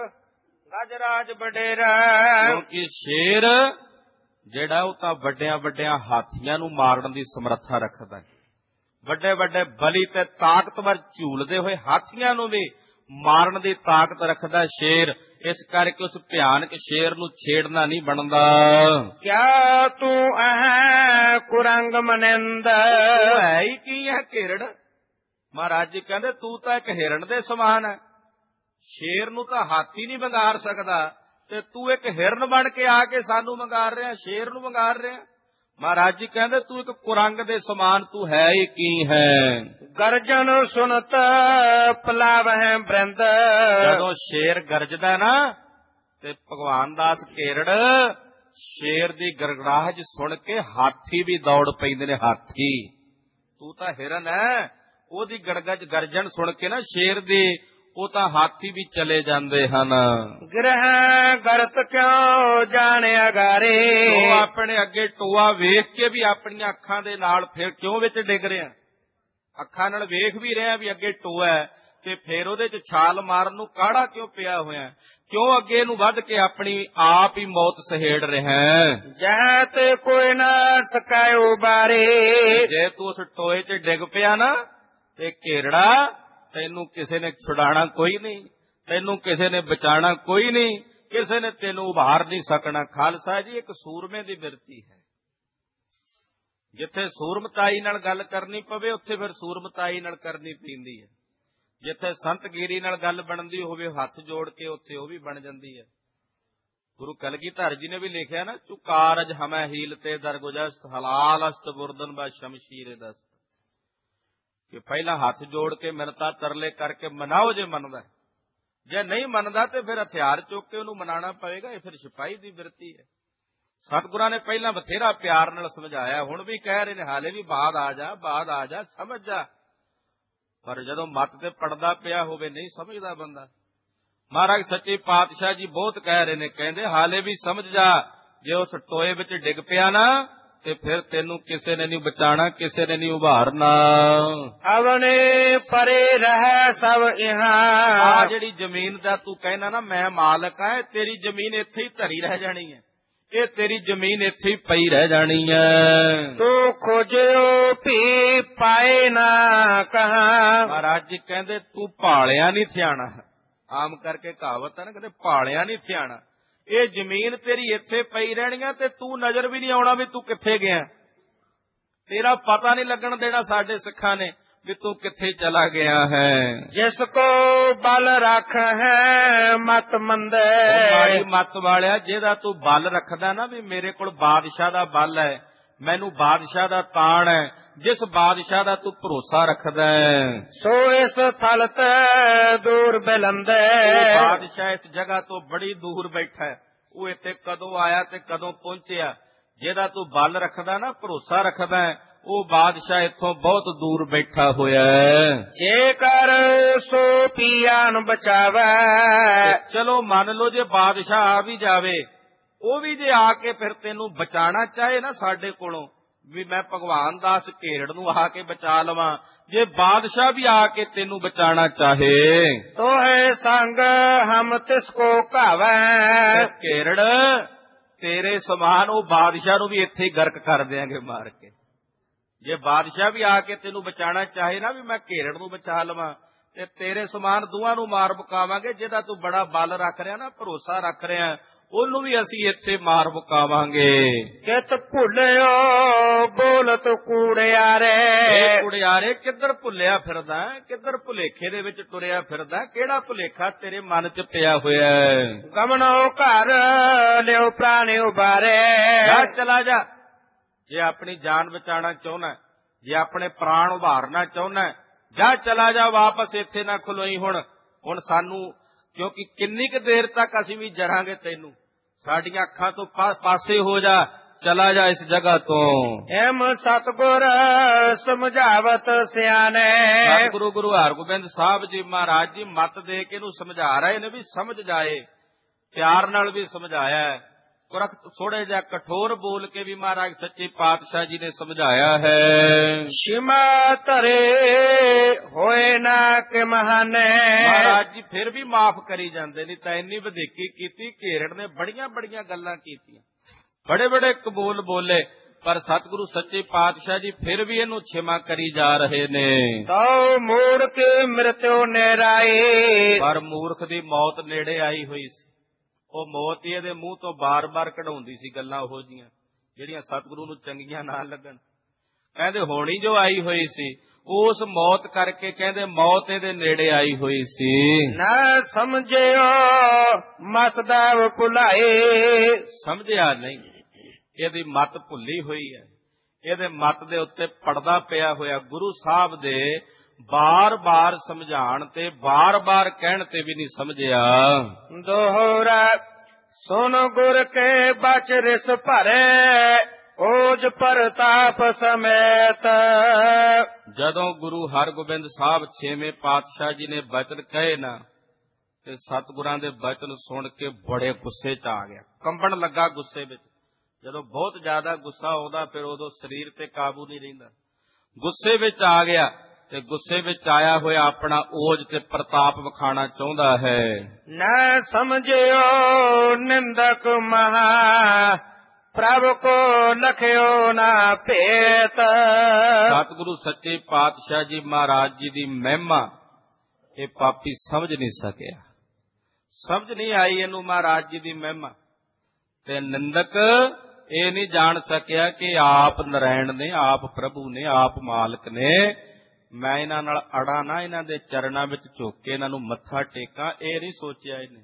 ਗਜਰਾਜ ਬਡੇਰਾ। ਕਿਉਂਕਿ ਸ਼ੇਰ ਜਿਹੜਾ ਉਹ ਤਾਂ ਵੱਡਿਆਂ ਵੱਡਿਆਂ ਹਾਥੀਆਂ ਨੂੰ ਮਾਰਨ ਦੀ ਸਮਰੱਥਾ ਰੱਖਦਾ ਹੈ, ਵੱਡੇ ਵੱਡੇ ਬਲੀ ਤੇ ਤਾਕਤਵਰ ਝੂਲਦੇ ਹੋਏ ਹਾਥੀਆਂ ਨੂੰ ਵੀ ਮਾਰਨ ਦੀ ਤਾਕਤ ਰੱਖਦਾ ਸ਼ੇਰ। ਇਸ ਕਰਕੇ ਉਸ ਭਿਆਨਕ ਸ਼ੇਰ ਨੂੰ ਛੇੜਨਾ ਨਹੀਂ ਬਣਦਾ। ਕਿਆ ਤੂੰ ਅਹੈ ਕੁਰੰਗ ਮਨਿੰਦ, ਤੂੰ ਹੈ ਹੀ ਕੀ ਹੈ ਘੇਰੜ। ਮਹਾਰਾਜ ਜੀ ਕਹਿੰਦੇ ਤੂੰ ਤਾਂ ਇੱਕ ਹਿਰਨ ਦੇ ਸਮਾਨ ਹੈ। ਸ਼ੇਰ ਨੂੰ ਤਾਂ ਹਾਥੀ ਨਹੀਂ ਵੰਗਾਰ ਸਕਦਾ, ਤੇ ਤੂੰ ਇੱਕ ਹਿਰਨ ਬਣ ਕੇ ਆ ਕੇ ਸਾਨੂੰ ਵੰਗਾਰ ਰਿਹਾ, ਸ਼ੇਰ ਨੂੰ ਵੰਗਾਰ ਰਿਹਾ। ਮਹਾਰਾਜ ਜੀ ਕਹਿੰਦੇ ਤੂੰ ਇੱਕ ਕੁਰੰਗ ਦੇ ਸਮਾਨ ਤੂੰ ਹੈ ਹੀ ਕੀ ਹੈ। ਗਰਜਨ ਸੁਨਤ ਪਲਾਵਹਿ ਬ੍ਰਿੰਦ, ਜਦੋਂ ਸ਼ੇਰ ਗਰਜਦਾ ਨਾ ਤੇ ਭਗਵਾਨ ਦਾਸ ਘੇਰੜ ਸ਼ੇਰ ਦੀ ਗਰਗੜਾਹਟ ਸੁਣ ਕੇ ਹਾਥੀ ਵੀ ਦੌੜ ਪੈਂਦੇ ਨੇ। ਹਾਥੀ ਤੂੰ ਤਾਂ ਹਿਰਨ ਹੈ, ਉਹਦੀ ਗੜਗੜ ਗਰਜਨ ਸੁਣ ਕੇ ਨਾ ਸ਼ੇਰ ਦੀ, ਉਹ ਤਾਂ ਹਾਥੀ ਵੀ ਚਲੇ ਜਾਂਦੇ ਹਨ। ਗਿਰਹਿ ਗਰਤ ਕਿਉ ਜਾਣਿਆ ਗਾਰੇ, ਉਹ ਆਪਣੇ ਅੱਗੇ ਟੋਆ ਵੇਖ ਕੇ ਵੀ ਆਪਣੀਆਂ ਅੱਖਾਂ ਦੇ ਨਾਲ ਫਿਰ ਕਿਉਂ ਵਿੱਚ ਡਿੱਗ ਰਿਹਾ। ਅੱਖਾਂ ਨਾਲ ਵੇਖ ਵੀ ਰਿਹਾ ਵੀ ਅੱਗੇ ਟੋਆ ਹੈ, ਤੇ ਫਿਰ ਉਹਦੇ ਚ ਛਾਲ ਮਾਰਨ ਨੂੰ ਕਾੜਾ ਕਿਉਂ ਪਿਆ ਹੋਇਆ, ਕਿਉਂ ਅੱਗੇ ਨੂੰ ਵੱਧ ਕੇ ਆਪਣੀ ਆਪ ਹੀ ਮੌਤ ਸਹੇੜ ਰਿਹਾ। ਜਹ ਤੇ ਕੋਈ ਨਾ ਸਕਾਇਓ ਬਾਰੇ, ਜੇ ਤੂੰ ਉਸ ਟੋਏ ਚ ਡਿੱਗ ਪਿਆ ਨਾ ਤੇ ਘੇਰੜਾ ਤੈਨੂੰ ਕਿਸੇ ਨੇ ਛੁਡਾਣਾ ਕੋਈ ਨਹੀਂ, ਤੈਨੂੰ ਕਿਸੇ ਨੇ ਬਚਾਣਾ ਕੋਈ ਨਹੀਂ, ਕਿਸੇ ਨੇ ਤੈਨੂੰ ਉਭਾਰ ਨਹੀਂ ਸਕਣਾ। ਖਾਲਸਾ ਜੀ ਇੱਕ ਸੂਰਮੇ ਦੀ ਬਿਰਤੀ ਹੈ। ਜਿੱਥੇ ਸੂਰਮਤਾਈ ਨਾਲ ਗੱਲ ਕਰਨੀ ਪਵੇ ਉੱਥੇ ਫਿਰ ਸੂਰਮਤਾਈ ਨਾਲ ਕਰਨੀ ਪੈਂਦੀ ਹੈ। ਜਿੱਥੇ ਸੰਤਗੀਰੀ ਨਾਲ ਗੱਲ ਬਣਦੀ ਹੋਵੇ ਹੱਥ ਜੋੜ ਕੇ ਉੱਥੇ ਉਹ ਵੀ ਬਣ ਜਾਂਦੀ ਹੈ। ਗੁਰੂ ਕਲਗੀਧਰ ਜੀ ਨੇ ਵੀ ਲਿਖਿਆ ਨਾ, ਚੁਕਾਰਜ ਹਮੈ ਹੀਲ ਤੇ ਦਰਗੁਜਸਤ ਹਲਾਲ ਅਸਤ ਬੁਰਦਨ ਬਾ ਸ਼ਮਸ਼ੀਰੇ ਦਸਤ, ਕਿ ਪਹਿਲਾਂ ਹੱਥ ਜੋੜ ਕੇ ਮਿੰਨਤਾਂ ਤਰਲੇ ਕਰਕੇ ਮਨਾਓ ਜੇ ਮੰਨਦਾ, ਜੇ ਨਹੀਂ ਮੰਨਦਾ ਤੇ ਫਿਰ ਹਥਿਆਰ ਚੁੱਕ ਕੇ ਉਹਨੂੰ ਮਨਾਉਣਾ ਪਏਗਾ। ਇਹ ਫਿਰ ਸਿਪਾਹੀ ਦੀ ਬਿਰਤੀ ਹੈ। ਸਤਿਗੁਰਾਂ ਨੇ ਪਹਿਲਾਂ ਬਥੇਰਾ ਪਿਆਰ ਨਾਲ ਸਮਝਾਇਆ, ਹੁਣ ਵੀ ਕਹਿ ਰਹੇ ਨੇ ਹਾਲੇ ਵੀ ਬਾਅਦ ਆ ਜਾ, ਬਾਅਦ ਆ ਜਾ, ਸਮਝ ਜਾ। ਪਰ ਜਦੋਂ ਮੱਤ ਤੇ ਪੜਦਾ ਪਿਆ ਹੋਵੇ ਨਹੀਂ ਸਮਝਦਾ ਬੰਦਾ। ਮਹਾਰਾਜ ਸੱਚੇ ਪਾਤਸ਼ਾਹ ਜੀ ਬਹੁਤ ਕਹਿ ਰਹੇ ਨੇ, ਕਹਿੰਦੇ ਹਾਲੇ ਵੀ ਸਮਝ ਜਾ, ਜੇ ਉਸ ਟੋਏ ਵਿੱਚ ਡਿੱਗ ਪਿਆ ਨਾ ਤੇ ਫਿਰ ਤੈਨੂੰ ਕਿਸੇ ਨੇ ਨਹੀਂ ਬਚਾਣਾ, ਕਿਸੇ ਨੇ ਨਹੀਂ ਉਭਾਰਨਾ। ਅਵਨੇ ਪਰੇ ਰਹਿ ਸਭ ਇਹਾਂ, ਆ ਜਿਹੜੀ ਜ਼ਮੀਨ ਦਾ ਤੂੰ ਕਹਿਣਾ ਨਾ ਮੈਂ ਮਾਲਕ ਆ, ਤੇਰੀ ਜ਼ਮੀਨ ਇੱਥੇ ਹੀ ਧਰੀ ਰਹਿ ਜਾਣੀ ਹੈ, ਇਹ ਤੇਰੀ ਜ਼ਮੀਨ ਇੱਥੇ ਹੀ ਪਈ ਰਹਿ ਜਾਣੀ ਹੈ। ਤੂੰ ਖੋਜਿਓ ਭੀ ਪਾਏ ਨਾ ਕਹਾਂ, ਮਹਾਰਾਜ ਜੀ ਕਹਿੰਦੇ ਤੂੰ ਭਾਲਿਆ ਨਹੀਂ ਥਿਆਣਾ। ਆਮ ਕਰਕੇ ਕਹਾਵਤ ਹੈ ਨਾ, ਕਹਿੰਦੇ ਭਾਲਿਆ ਨਹੀਂ ਥਿਆਣਾ। ਇਹ ਜ਼ਮੀਨ ਤੇਰੀ ਇੱਥੇ ਪਈ ਰਹਿਣੀ ਆ ਤੇ ਤੂੰ ਨਜ਼ਰ ਵੀ ਨਹੀਂ ਆਉਣਾ ਵੀ ਤੂੰ ਕਿੱਥੇ ਗਿਆ। ਤੇਰਾ ਪਤਾ ਨਹੀਂ ਲੱਗਣ ਦੇਣਾ ਸਾਡੇ ਸਿੱਖਾਂ ਨੇ ਵੀ ਤੂੰ ਕਿੱਥੇ ਚਲਾ ਗਿਆ ਹੈ। ਜਿਸ ਕੋ ਬਲ ਰੱਖ ਹੈ ਮਤ ਮੰਦੇ, ਮਾੜੀ ਮੱਤ ਵਾਲਿਆ, ਜਿਹਦਾ ਤੂੰ ਬਲ ਰੱਖਦਾ ਨਾ ਵੀ ਮੇਰੇ ਕੋਲ ਬਾਦਸ਼ਾਹ ਦਾ ਬਲ ਹੈ, ਮੈਨੂੰ ਬਾਦਸ਼ਾਹ ਦਾ ਤਾਣ ਹੈ, ਜਿਸ ਬਾਦਸ਼ਾਹ ਦਾ ਤੂੰ ਭਰੋਸਾ ਰੱਖਦਾ ਹੈ, ਸੋ ਇਸ ਥਲ ਤੇ ਦੂਰ ਬਿਲੰਦੇ, ਬਾਦਸ਼ਾਹ ਇਸ ਜਗ੍ਹਾ ਤੋਂ ਬੜੀ ਦੂਰ ਬੈਠਾ ਹੈ, ਉਹ ਇੱਥੇ ਕਦੋਂ ਆਇਆ ਤੇ ਕਦੋਂ ਪਹੁੰਚਿਆ। ਜਿਹਦਾ ਤੂੰ ਬਲ ਰੱਖਦਾ ਨਾ, ਭਰੋਸਾ ਰੱਖਦਾ, ਉਹ ਬਾਦਸ਼ਾਹ ਇੱਥੋਂ ਬਹੁਤ ਦੂਰ ਬੈਠਾ ਹੋਇਆ ਹੈ। ਜੇਕਰ ਸੋ ਪੀਆਨ ਬਚਾਵੇ, ਚਲੋ ਮੰਨ ਲਓ ਜੇ ਬਾਦਸ਼ਾਹ ਆ ਵੀ ਜਾਵੇ, ਉਹ ਵੀ ਜੇ ਆ ਕੇ ਫਿਰ ਤੈਨੂੰ ਬਚਾਣਾ ਚਾਹੇ ਨਾ ਸਾਡੇ ਕੋਲੋਂ, ਵੀ ਮੈਂ ਭਗਵਾਨ ਦਾਸ ਘੇਰੜ ਨੂੰ ਆ ਕੇ ਬਚਾ ਲਵਾਂ, ਜੇ ਬਾਦਸ਼ਾਹ ਵੀ ਆ ਕੇ ਤੈਨੂੰ ਬਚਾਣਾ ਚਾਹੇ, ਤੋਹੇ ਸੰਗ ਹਮ ਤਿਸ ਕੋ ਘਾਵੈ, ਘੇਰੜ ਤੇਰੇ ਸਮਾਨ ਉਹ ਬਾਦਸ਼ਾਹ ਨੂੰ ਵੀ ਇੱਥੇ ਹੀ ਗਰਕ ਕਰ ਦਿਆਂਗੇ ਮਾਰ ਕੇ। ਜੇ ਬਾਦਸ਼ਾਹ ਵੀ ਆ ਕੇ ਤੈਨੂੰ ਬਚਾਣਾ ਚਾਹੇ ਨਾ ਵੀ ਮੈਂ ਘੇਰੜ ਨੂੰ ਬਚਾ ਲਵਾਂ, ਤੇ ਤੇਰੇ ਸਮਾਨ ਦੋਹਾਂ ਨੂੰ ਮਾਰ ਮੁਕਾਵਾਂਗੇ। ਜਿਹਦਾ ਤੂੰ ਬੜਾ ਬਲ ਰੱਖ ਰਿਹਾ ਨਾ, ਭਰੋਸਾ ਰੱਖ ਰਿਹਾ, ਉਹਨੂੰ ਵੀ ਅਸੀਂ ਇੱਥੇ ਮਾਰ ਮੁਕਾਵਾਂਗੇ। ਕਿਤ ਭੁੱਲਿਓ ਬੋਲਤ ਕੂੜਿਆਰੇ, ਇਹ ਕੁੜਿਆਰੇ ਕਿੱਧਰ ਭੁੱਲਿਆ ਫਿਰਦਾ, ਕਿੱਧਰ ਭੁਲੇਖੇ ਦੇ ਵਿੱਚ ਤੁਰਿਆ ਫਿਰਦਾ, ਕਿਹੜਾ ਭੁਲੇਖਾ ਤੇਰੇ ਮਨ 'ਚ ਪਿਆ ਹੋਇਆ ਹੈ। ਗਮਨੋ ਘਰ ਲਿਓ ਪ੍ਰਾਣੇ ਉਬਾਰੇ, ਜਾ ਚਲਾ ਜਾ। ਜੇ ਆਪਣੀ ਜਾਨ ਬਚਾਉਣਾ ਚਾਹੁੰਦਾ, ਜੇ ਆਪਣੇ ਪ੍ਰਾਣ ਉਭਾਰਨਾ ਚਾਹੁੰਦਾ, ਜਾ ਚਲਾ ਜਾ, ਵਾਪਸ ਇੱਥੇ ਨਾ ਖਲੋਈ। ਹੁਣ ਹੁਣ ਸਾਨੂੰ ਕਿਉਂਕਿ ਕਿੰਨੀ ਕੁ ਦੇਰ ਤੱਕ ਅਸੀਂ ਵੀ ਜਰਾਂਗੇ ਤੈਨੂੰ, ਸਾਡੀਆਂ ਅੱਖਾਂ ਤੋਂ ਪਾਸੇ ਹੋ ਜਾ, ਚਲਾ ਜਾ ਇਸ ਜਗ੍ਹਾ ਤੋਂ। ਐਮ ਸਤਿਗੁਰ ਸਮਝਾਵਤ ਸਿਆਣੇ, ਸਤਿਗੁਰੂ ਗੁਰੂ ਹਰਗੋਬਿੰਦ ਸਾਹਿਬ ਜੀ ਮਹਾਰਾਜ ਜੀ ਮੱਤ ਦੇ ਕੇ ਇਹਨੂੰ ਸਮਝਾ ਰਹੇ ਨੇ ਵੀ ਸਮਝ ਜਾਏ। ਪਿਆਰ ਨਾਲ ਵੀ ਸਮਝਾਇਆ, ਕੁਰਖ ਥੋੜੇ ਜਿਹਾ ਕਠੋਰ ਬੋਲ ਕੇ ਵੀ ਮਹਾਰਾਜ ਸੱਚੇ ਪਾਤਸ਼ਾਹ ਜੀ ਨੇ ਸਮਝਾਇਆ ਹੈ। ਸ਼ਿਮਾ ਧਰੇ ਹੋਏ ਨਾ ਕਿ ਮਹਾਨੇ, ਮਹਾਰਾਜ ਜੀ ਫਿਰ ਵੀ ਮਾਫ ਕਰੀ ਜਾਂਦੇ, ਨਹੀਂ ਤਾਂ ਇੰਨੀ ਵਧੀਕੀ ਕੀਤੀ। ਘੇਰੜ ਨੇ ਬੜੀਆਂ ਬੜੀਆਂ ਗੱਲਾਂ ਕੀਤੀਆਂ, ਬੜੇ ਬੜੇ ਕਬੂਲ ਬੋਲੇ, ਪਰ ਸਤਿਗੁਰੂ ਸੱਚੇ ਪਾਤਸ਼ਾਹ ਜੀ ਫਿਰ ਵੀ ਇਹਨੂੰ ਛਿਮਾ ਕਰੀ ਜਾ ਰਹੇ ਨੇ। ਤੋ ਮੂੜ ਕੇ ਮ੍ਰਿਤਿਓ ਨੇਰਾਏ, ਪਰ ਮੂਰਖ ਦੀ ਮੌਤ ਨੇੜੇ ਆਈ ਹੋਈ ਸੀ। ਉਹ ਮੌਤ ਹੀ ਇਹਦੇ ਮੂੰਹ ਤੋਂ ਬਾਰ-ਬਾਰ ਕਢਾਉਂਦੀ ਸੀ ਗੱਲਾਂ ਉਹੋ ਜੀਆਂ ਜਿਹੜੀਆਂ ਸਤਿਗੁਰੂ ਨੂੰ ਚੰਗੀਆਂ ਨਾ ਲੱਗਣ। ਕਹਿੰਦੇ ਹੋਣੀ ਜੋ ਆਈ ਹੋਈ ਸੀ, ਉਸ ਮੌਤ ਕਰਕੇ ਕਹਿੰਦੇ ਮੌਤ ਇਹਦੇ ਨੇੜੇ ਆਈ ਹੋਈ ਸੀ। ਨਾ ਸਮਝਿਓ ਮਤ ਦੇਵ ਭੁਲਾਏ, ਸਮਝਿਆ ਨਹੀਂ, ਇਹਦੀ ਮਤ ਭੁੱਲੀ ਹੋਈ ਹੈ, ਇਹਦੇ ਮਤ ਦੇ ਉੱਤੇ ਪੜਦਾ ਪਿਆ ਹੋਇਆ। ਗੁਰੂ ਸਾਹਿਬ ਦੇ ਬਾਰ-ਬਾਰ ਸਮਝਾਉਣ ਤੇ ਬਾਰ-ਬਾਰ ਕਹਿਣ ਤੇ ਵੀ ਨਹੀਂ ਸਮਝਿਆ। ਦੋਹਰਾ ਸੁਨ ਗੁਰ ਕੇ ਬਚ ਰਿਸ ਭਰੇ, ਓਜ ਪ੍ਰਤਾਪ ਸਮੇਤ। ਜਦੋਂ ਗੁਰੂ ਹਰਗੋਬਿੰਦ ਸਾਹਿਬ ਛੇਵੇਂ ਪਾਤਸ਼ਾਹ ਜੀ ਨੇ ਬਚਨ ਕਹੇ ਨਾ, ਤੇ ਸਤਿਗੁਰਾਂ ਦੇ ਬਚਨ ਸੁਣ ਕੇ ਬੜੇ ਗੁੱਸੇ ਚ ਆ ਗਿਆ, ਕੰਬਣ ਲੱਗਾ ਗੁੱਸੇ ਵਿੱਚ। ਜਦੋਂ ਬਹੁਤ ਜ਼ਿਆਦਾ ਗੁੱਸਾ ਆਉਂਦਾ ਫਿਰ ਉਦੋਂ ਸਰੀਰ ਤੇ ਕਾਬੂ ਨਹੀਂ ਰਹਿੰਦਾ। ਗੁੱਸੇ ਵਿੱਚ ਆ ਗਿਆ ਤੇ ਗੁੱਸੇ ਵਿੱਚ ਆਇਆ ਹੋਇਆ ਆਪਣਾ ਓਜ ਤੇ ਪ੍ਰਤਾਪ ਵਿਖਾਣਾ ਚਾਹੁੰਦਾ ਹੈ। ਨਾ ਸਮਝਿਓ ਨਿੰਦਕ ਮਹਾ, ਪ੍ਰਭ ਕੋ ਲਖਿਓ ਨਾ ਭੇਤ। ਸਤਿਗੁਰੂ ਸੱਚੇ ਪਾਤਸ਼ਾਹ ਜੀ ਮਹਾਰਾਜ ਜੀ ਦੀ ਮਹਿਮਾ ਇਹ ਪਾਪੀ ਸਮਝ ਨਹੀਂ ਸਕਿਆ, ਸਮਝ ਨਹੀਂ ਆਈ ਇਹਨੂੰ ਮਹਾਰਾਜ ਜੀ ਦੀ ਮਹਿਮਾ। ਤੇ ਨਿੰਦਕ ਇਹ ਨਹੀਂ ਜਾਣ ਸਕਿਆ ਕਿ ਆਪ ਨਰਾਇਣ ਨੇ, ਆਪ ਪ੍ਰਭੂ ਨੇ, ਆਪ ਮਾਲਕ ਨੇ। ਮੈਂ ਇਹਨਾਂ ਨਾਲ ਅੜਾ ਨਾ, ਇਹਨਾਂ ਦੇ ਚਰਨਾਂ ਵਿੱਚ ਝੁਕ ਕੇ ਇਹਨਾਂ ਨੂੰ ਮੱਥਾ ਟੇਕਾਂ, ਇਹ ਨਹੀਂ ਸੋਚਿਆ ਇਹਨੇ।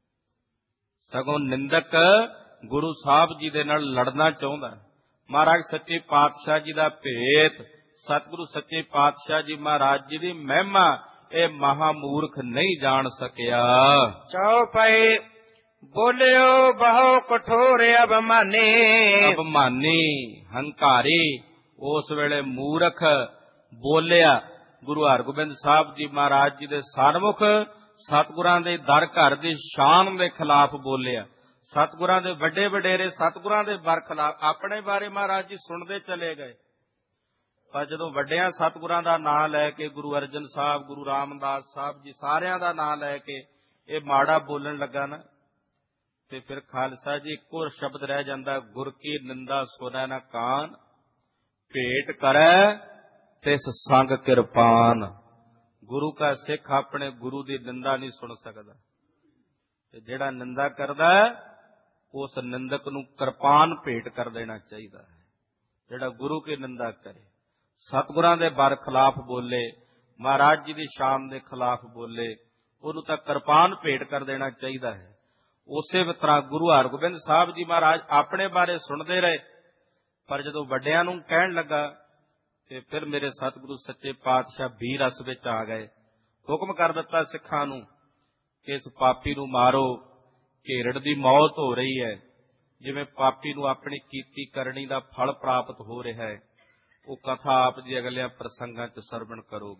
ਸਗੋਂ ਨਿੰਦਕ ਗੁਰੂ ਸਾਹਿਬ ਜੀ ਦੇ ਨਾਲ ਲੜਨਾ ਚਾਹੁੰਦਾ। ਮਹਾਰਾਜ ਸੱਚੇ ਪਾਤਸ਼ਾਹ ਜੀ ਦਾ ਭੇਤ, ਸਤਿਗੁਰੂ ਸੱਚੇ ਪਾਤਸ਼ਾਹ ਜੀ ਮਹਾਰਾਜ ਜੀ ਦੀ ਮਹਿਮਾ ਇਹ ਮਹਾਮੂਰਖ ਨਹੀਂ ਜਾਣ ਸਕਿਆ। ਚੌਪਈ ਬੋਲਿਓ ਬਹੁ ਕਠੋਰ ਅਭਮਾਨੀ, ਅਭਮਾਨੀ ਹੰਕਾਰੀ ਉਸ ਵੇਲੇ ਮੂਰਖ ਬੋਲਿਆ। ਗੁਰੂ ਹਰਗੋਬਿੰਦ ਸਾਹਿਬ ਜੀ ਮਹਾਰਾਜ ਜੀ ਦੇ ਸਨਮੁਖ ਸਤਿਗੁਰਾਂ ਦੇ ਦਰ ਘਰ ਦੀ ਸ਼ਾਨ ਦੇ ਖਿਲਾਫ ਬੋਲਿਆ। ਸਤਿਗੁਰਾਂ ਦੇ ਵੱਡੇ ਵਡੇਰੇ ਸਤਿਗੁਰਾਂ ਦੇ ਬਰਖਲਾਫ ਆਪਣੇ ਬਾਰੇ ਮਹਾਰਾਜ ਜੀ ਸੁਣਦੇ ਚਲੇ ਗਏ। ਪਰ ਜਦੋਂ ਵੱਡਿਆਂ ਸਤਿਗੁਰਾਂ ਦਾ ਨਾਂ ਲੈ ਕੇ, ਗੁਰੂ ਅਰਜਨ ਸਾਹਿਬ, ਗੁਰੂ ਰਾਮਦਾਸ ਸਾਹਿਬ ਜੀ ਸਾਰਿਆਂ ਦਾ ਨਾਂ ਲੈ ਕੇ ਇਹ ਮਾੜਾ ਬੋਲਣ ਲੱਗਾ ਨਾ, ਤੇ ਫਿਰ ਖਾਲਸਾ ਜੀ ਇੱਕੋ ਸ਼ਬਦ ਰਹਿ ਜਾਂਦਾ, ਗੁਰ ਕੀ ਨਿੰਦਾ ਸੁਣੈ ਨਾ ਕਾਨ, ਭੇਟ ਕਰੈ ਤਿਸ ਸੰਗ ਕਿਰਪਾਨ। ਗੁਰੂ ਕਾ ਸਿੱਖ ਆਪਣੇ ਗੁਰੂ ਦੀ ਨਿੰਦਾ ਨਹੀਂ ਸੁਣ ਸਕਦਾ, ਤੇ ਜਿਹੜਾ ਨਿੰਦਾ ਕਰਦਾ ਉਸ ਨਿੰਦਕ ਨੂੰ ਕਿਰਪਾਨ ਭੇਟ ਕਰ ਦੇਣਾ ਚਾਹੀਦਾ ਹੈ। ਜਿਹੜਾ ਗੁਰੂ ਕੀ ਨਿੰਦਾ ਕਰੇ, ਸਤਿਗੁਰਾਂ ਦੇ ਬਰ ਖਿਲਾਫ ਬੋਲੇ, ਮਹਾਰਾਜ ਜੀ ਦੀ ਸ਼ਾਨ ਦੇ ਖਿਲਾਫ ਬੋਲੇ, ਉਹਨੂੰ ਤਾਂ ਕਿਰਪਾਨ ਭੇਟ ਕਰ ਦੇਣਾ ਚਾਹੀਦਾ ਹੈ। ਉਸੇ ਤਰ੍ਹਾਂ ਗੁਰੂ ਹਰਗੋਬਿੰਦ ਸਾਹਿਬ ਜੀ ਮਹਾਰਾਜ ਆਪਣੇ ਬਾਰੇ ਸੁਣਦੇ ਰਹੇ, ਪਰ ਜਦੋਂ ਵੱਡਿਆਂ ਨੂੰ ਕਹਿਣ ਲੱਗਾ ਤੇ ਫਿਰ ਮੇਰੇ ਸਤਿਗੁਰੂ ਸੱਚੇ ਪਾਤਸ਼ਾਹ ਵੀ ਰਸ ਵਿੱਚ ਆ ਗਏ। ਹੁਕਮ ਕਰ ਦਿੱਤਾ ਸਿੱਖਾਂ ਨੂੰ ਕਿ ਇਸ ਪਾਪੀ ਨੂੰ ਮਾਰੋ, ਘੇਰੜ ਦੀ ਮੌਤ ਹੋ ਰਹੀ ਹੈ। ਜਿਵੇਂ ਪਾਪੀ ਨੂੰ ਆਪਣੀ ਕੀਤੀ ਕਰਨੀ ਦਾ ਫਲ ਪ੍ਰਾਪਤ ਹੋ ਰਿਹਾ ਹੈ, ਉਹ ਕਥਾ ਆਪ ਜੀ ਅਗਲਿਆਂ ਪ੍ਰਸੰਗਾਂ 'ਚ ਸਰਵਣ ਕਰੋਗੇ।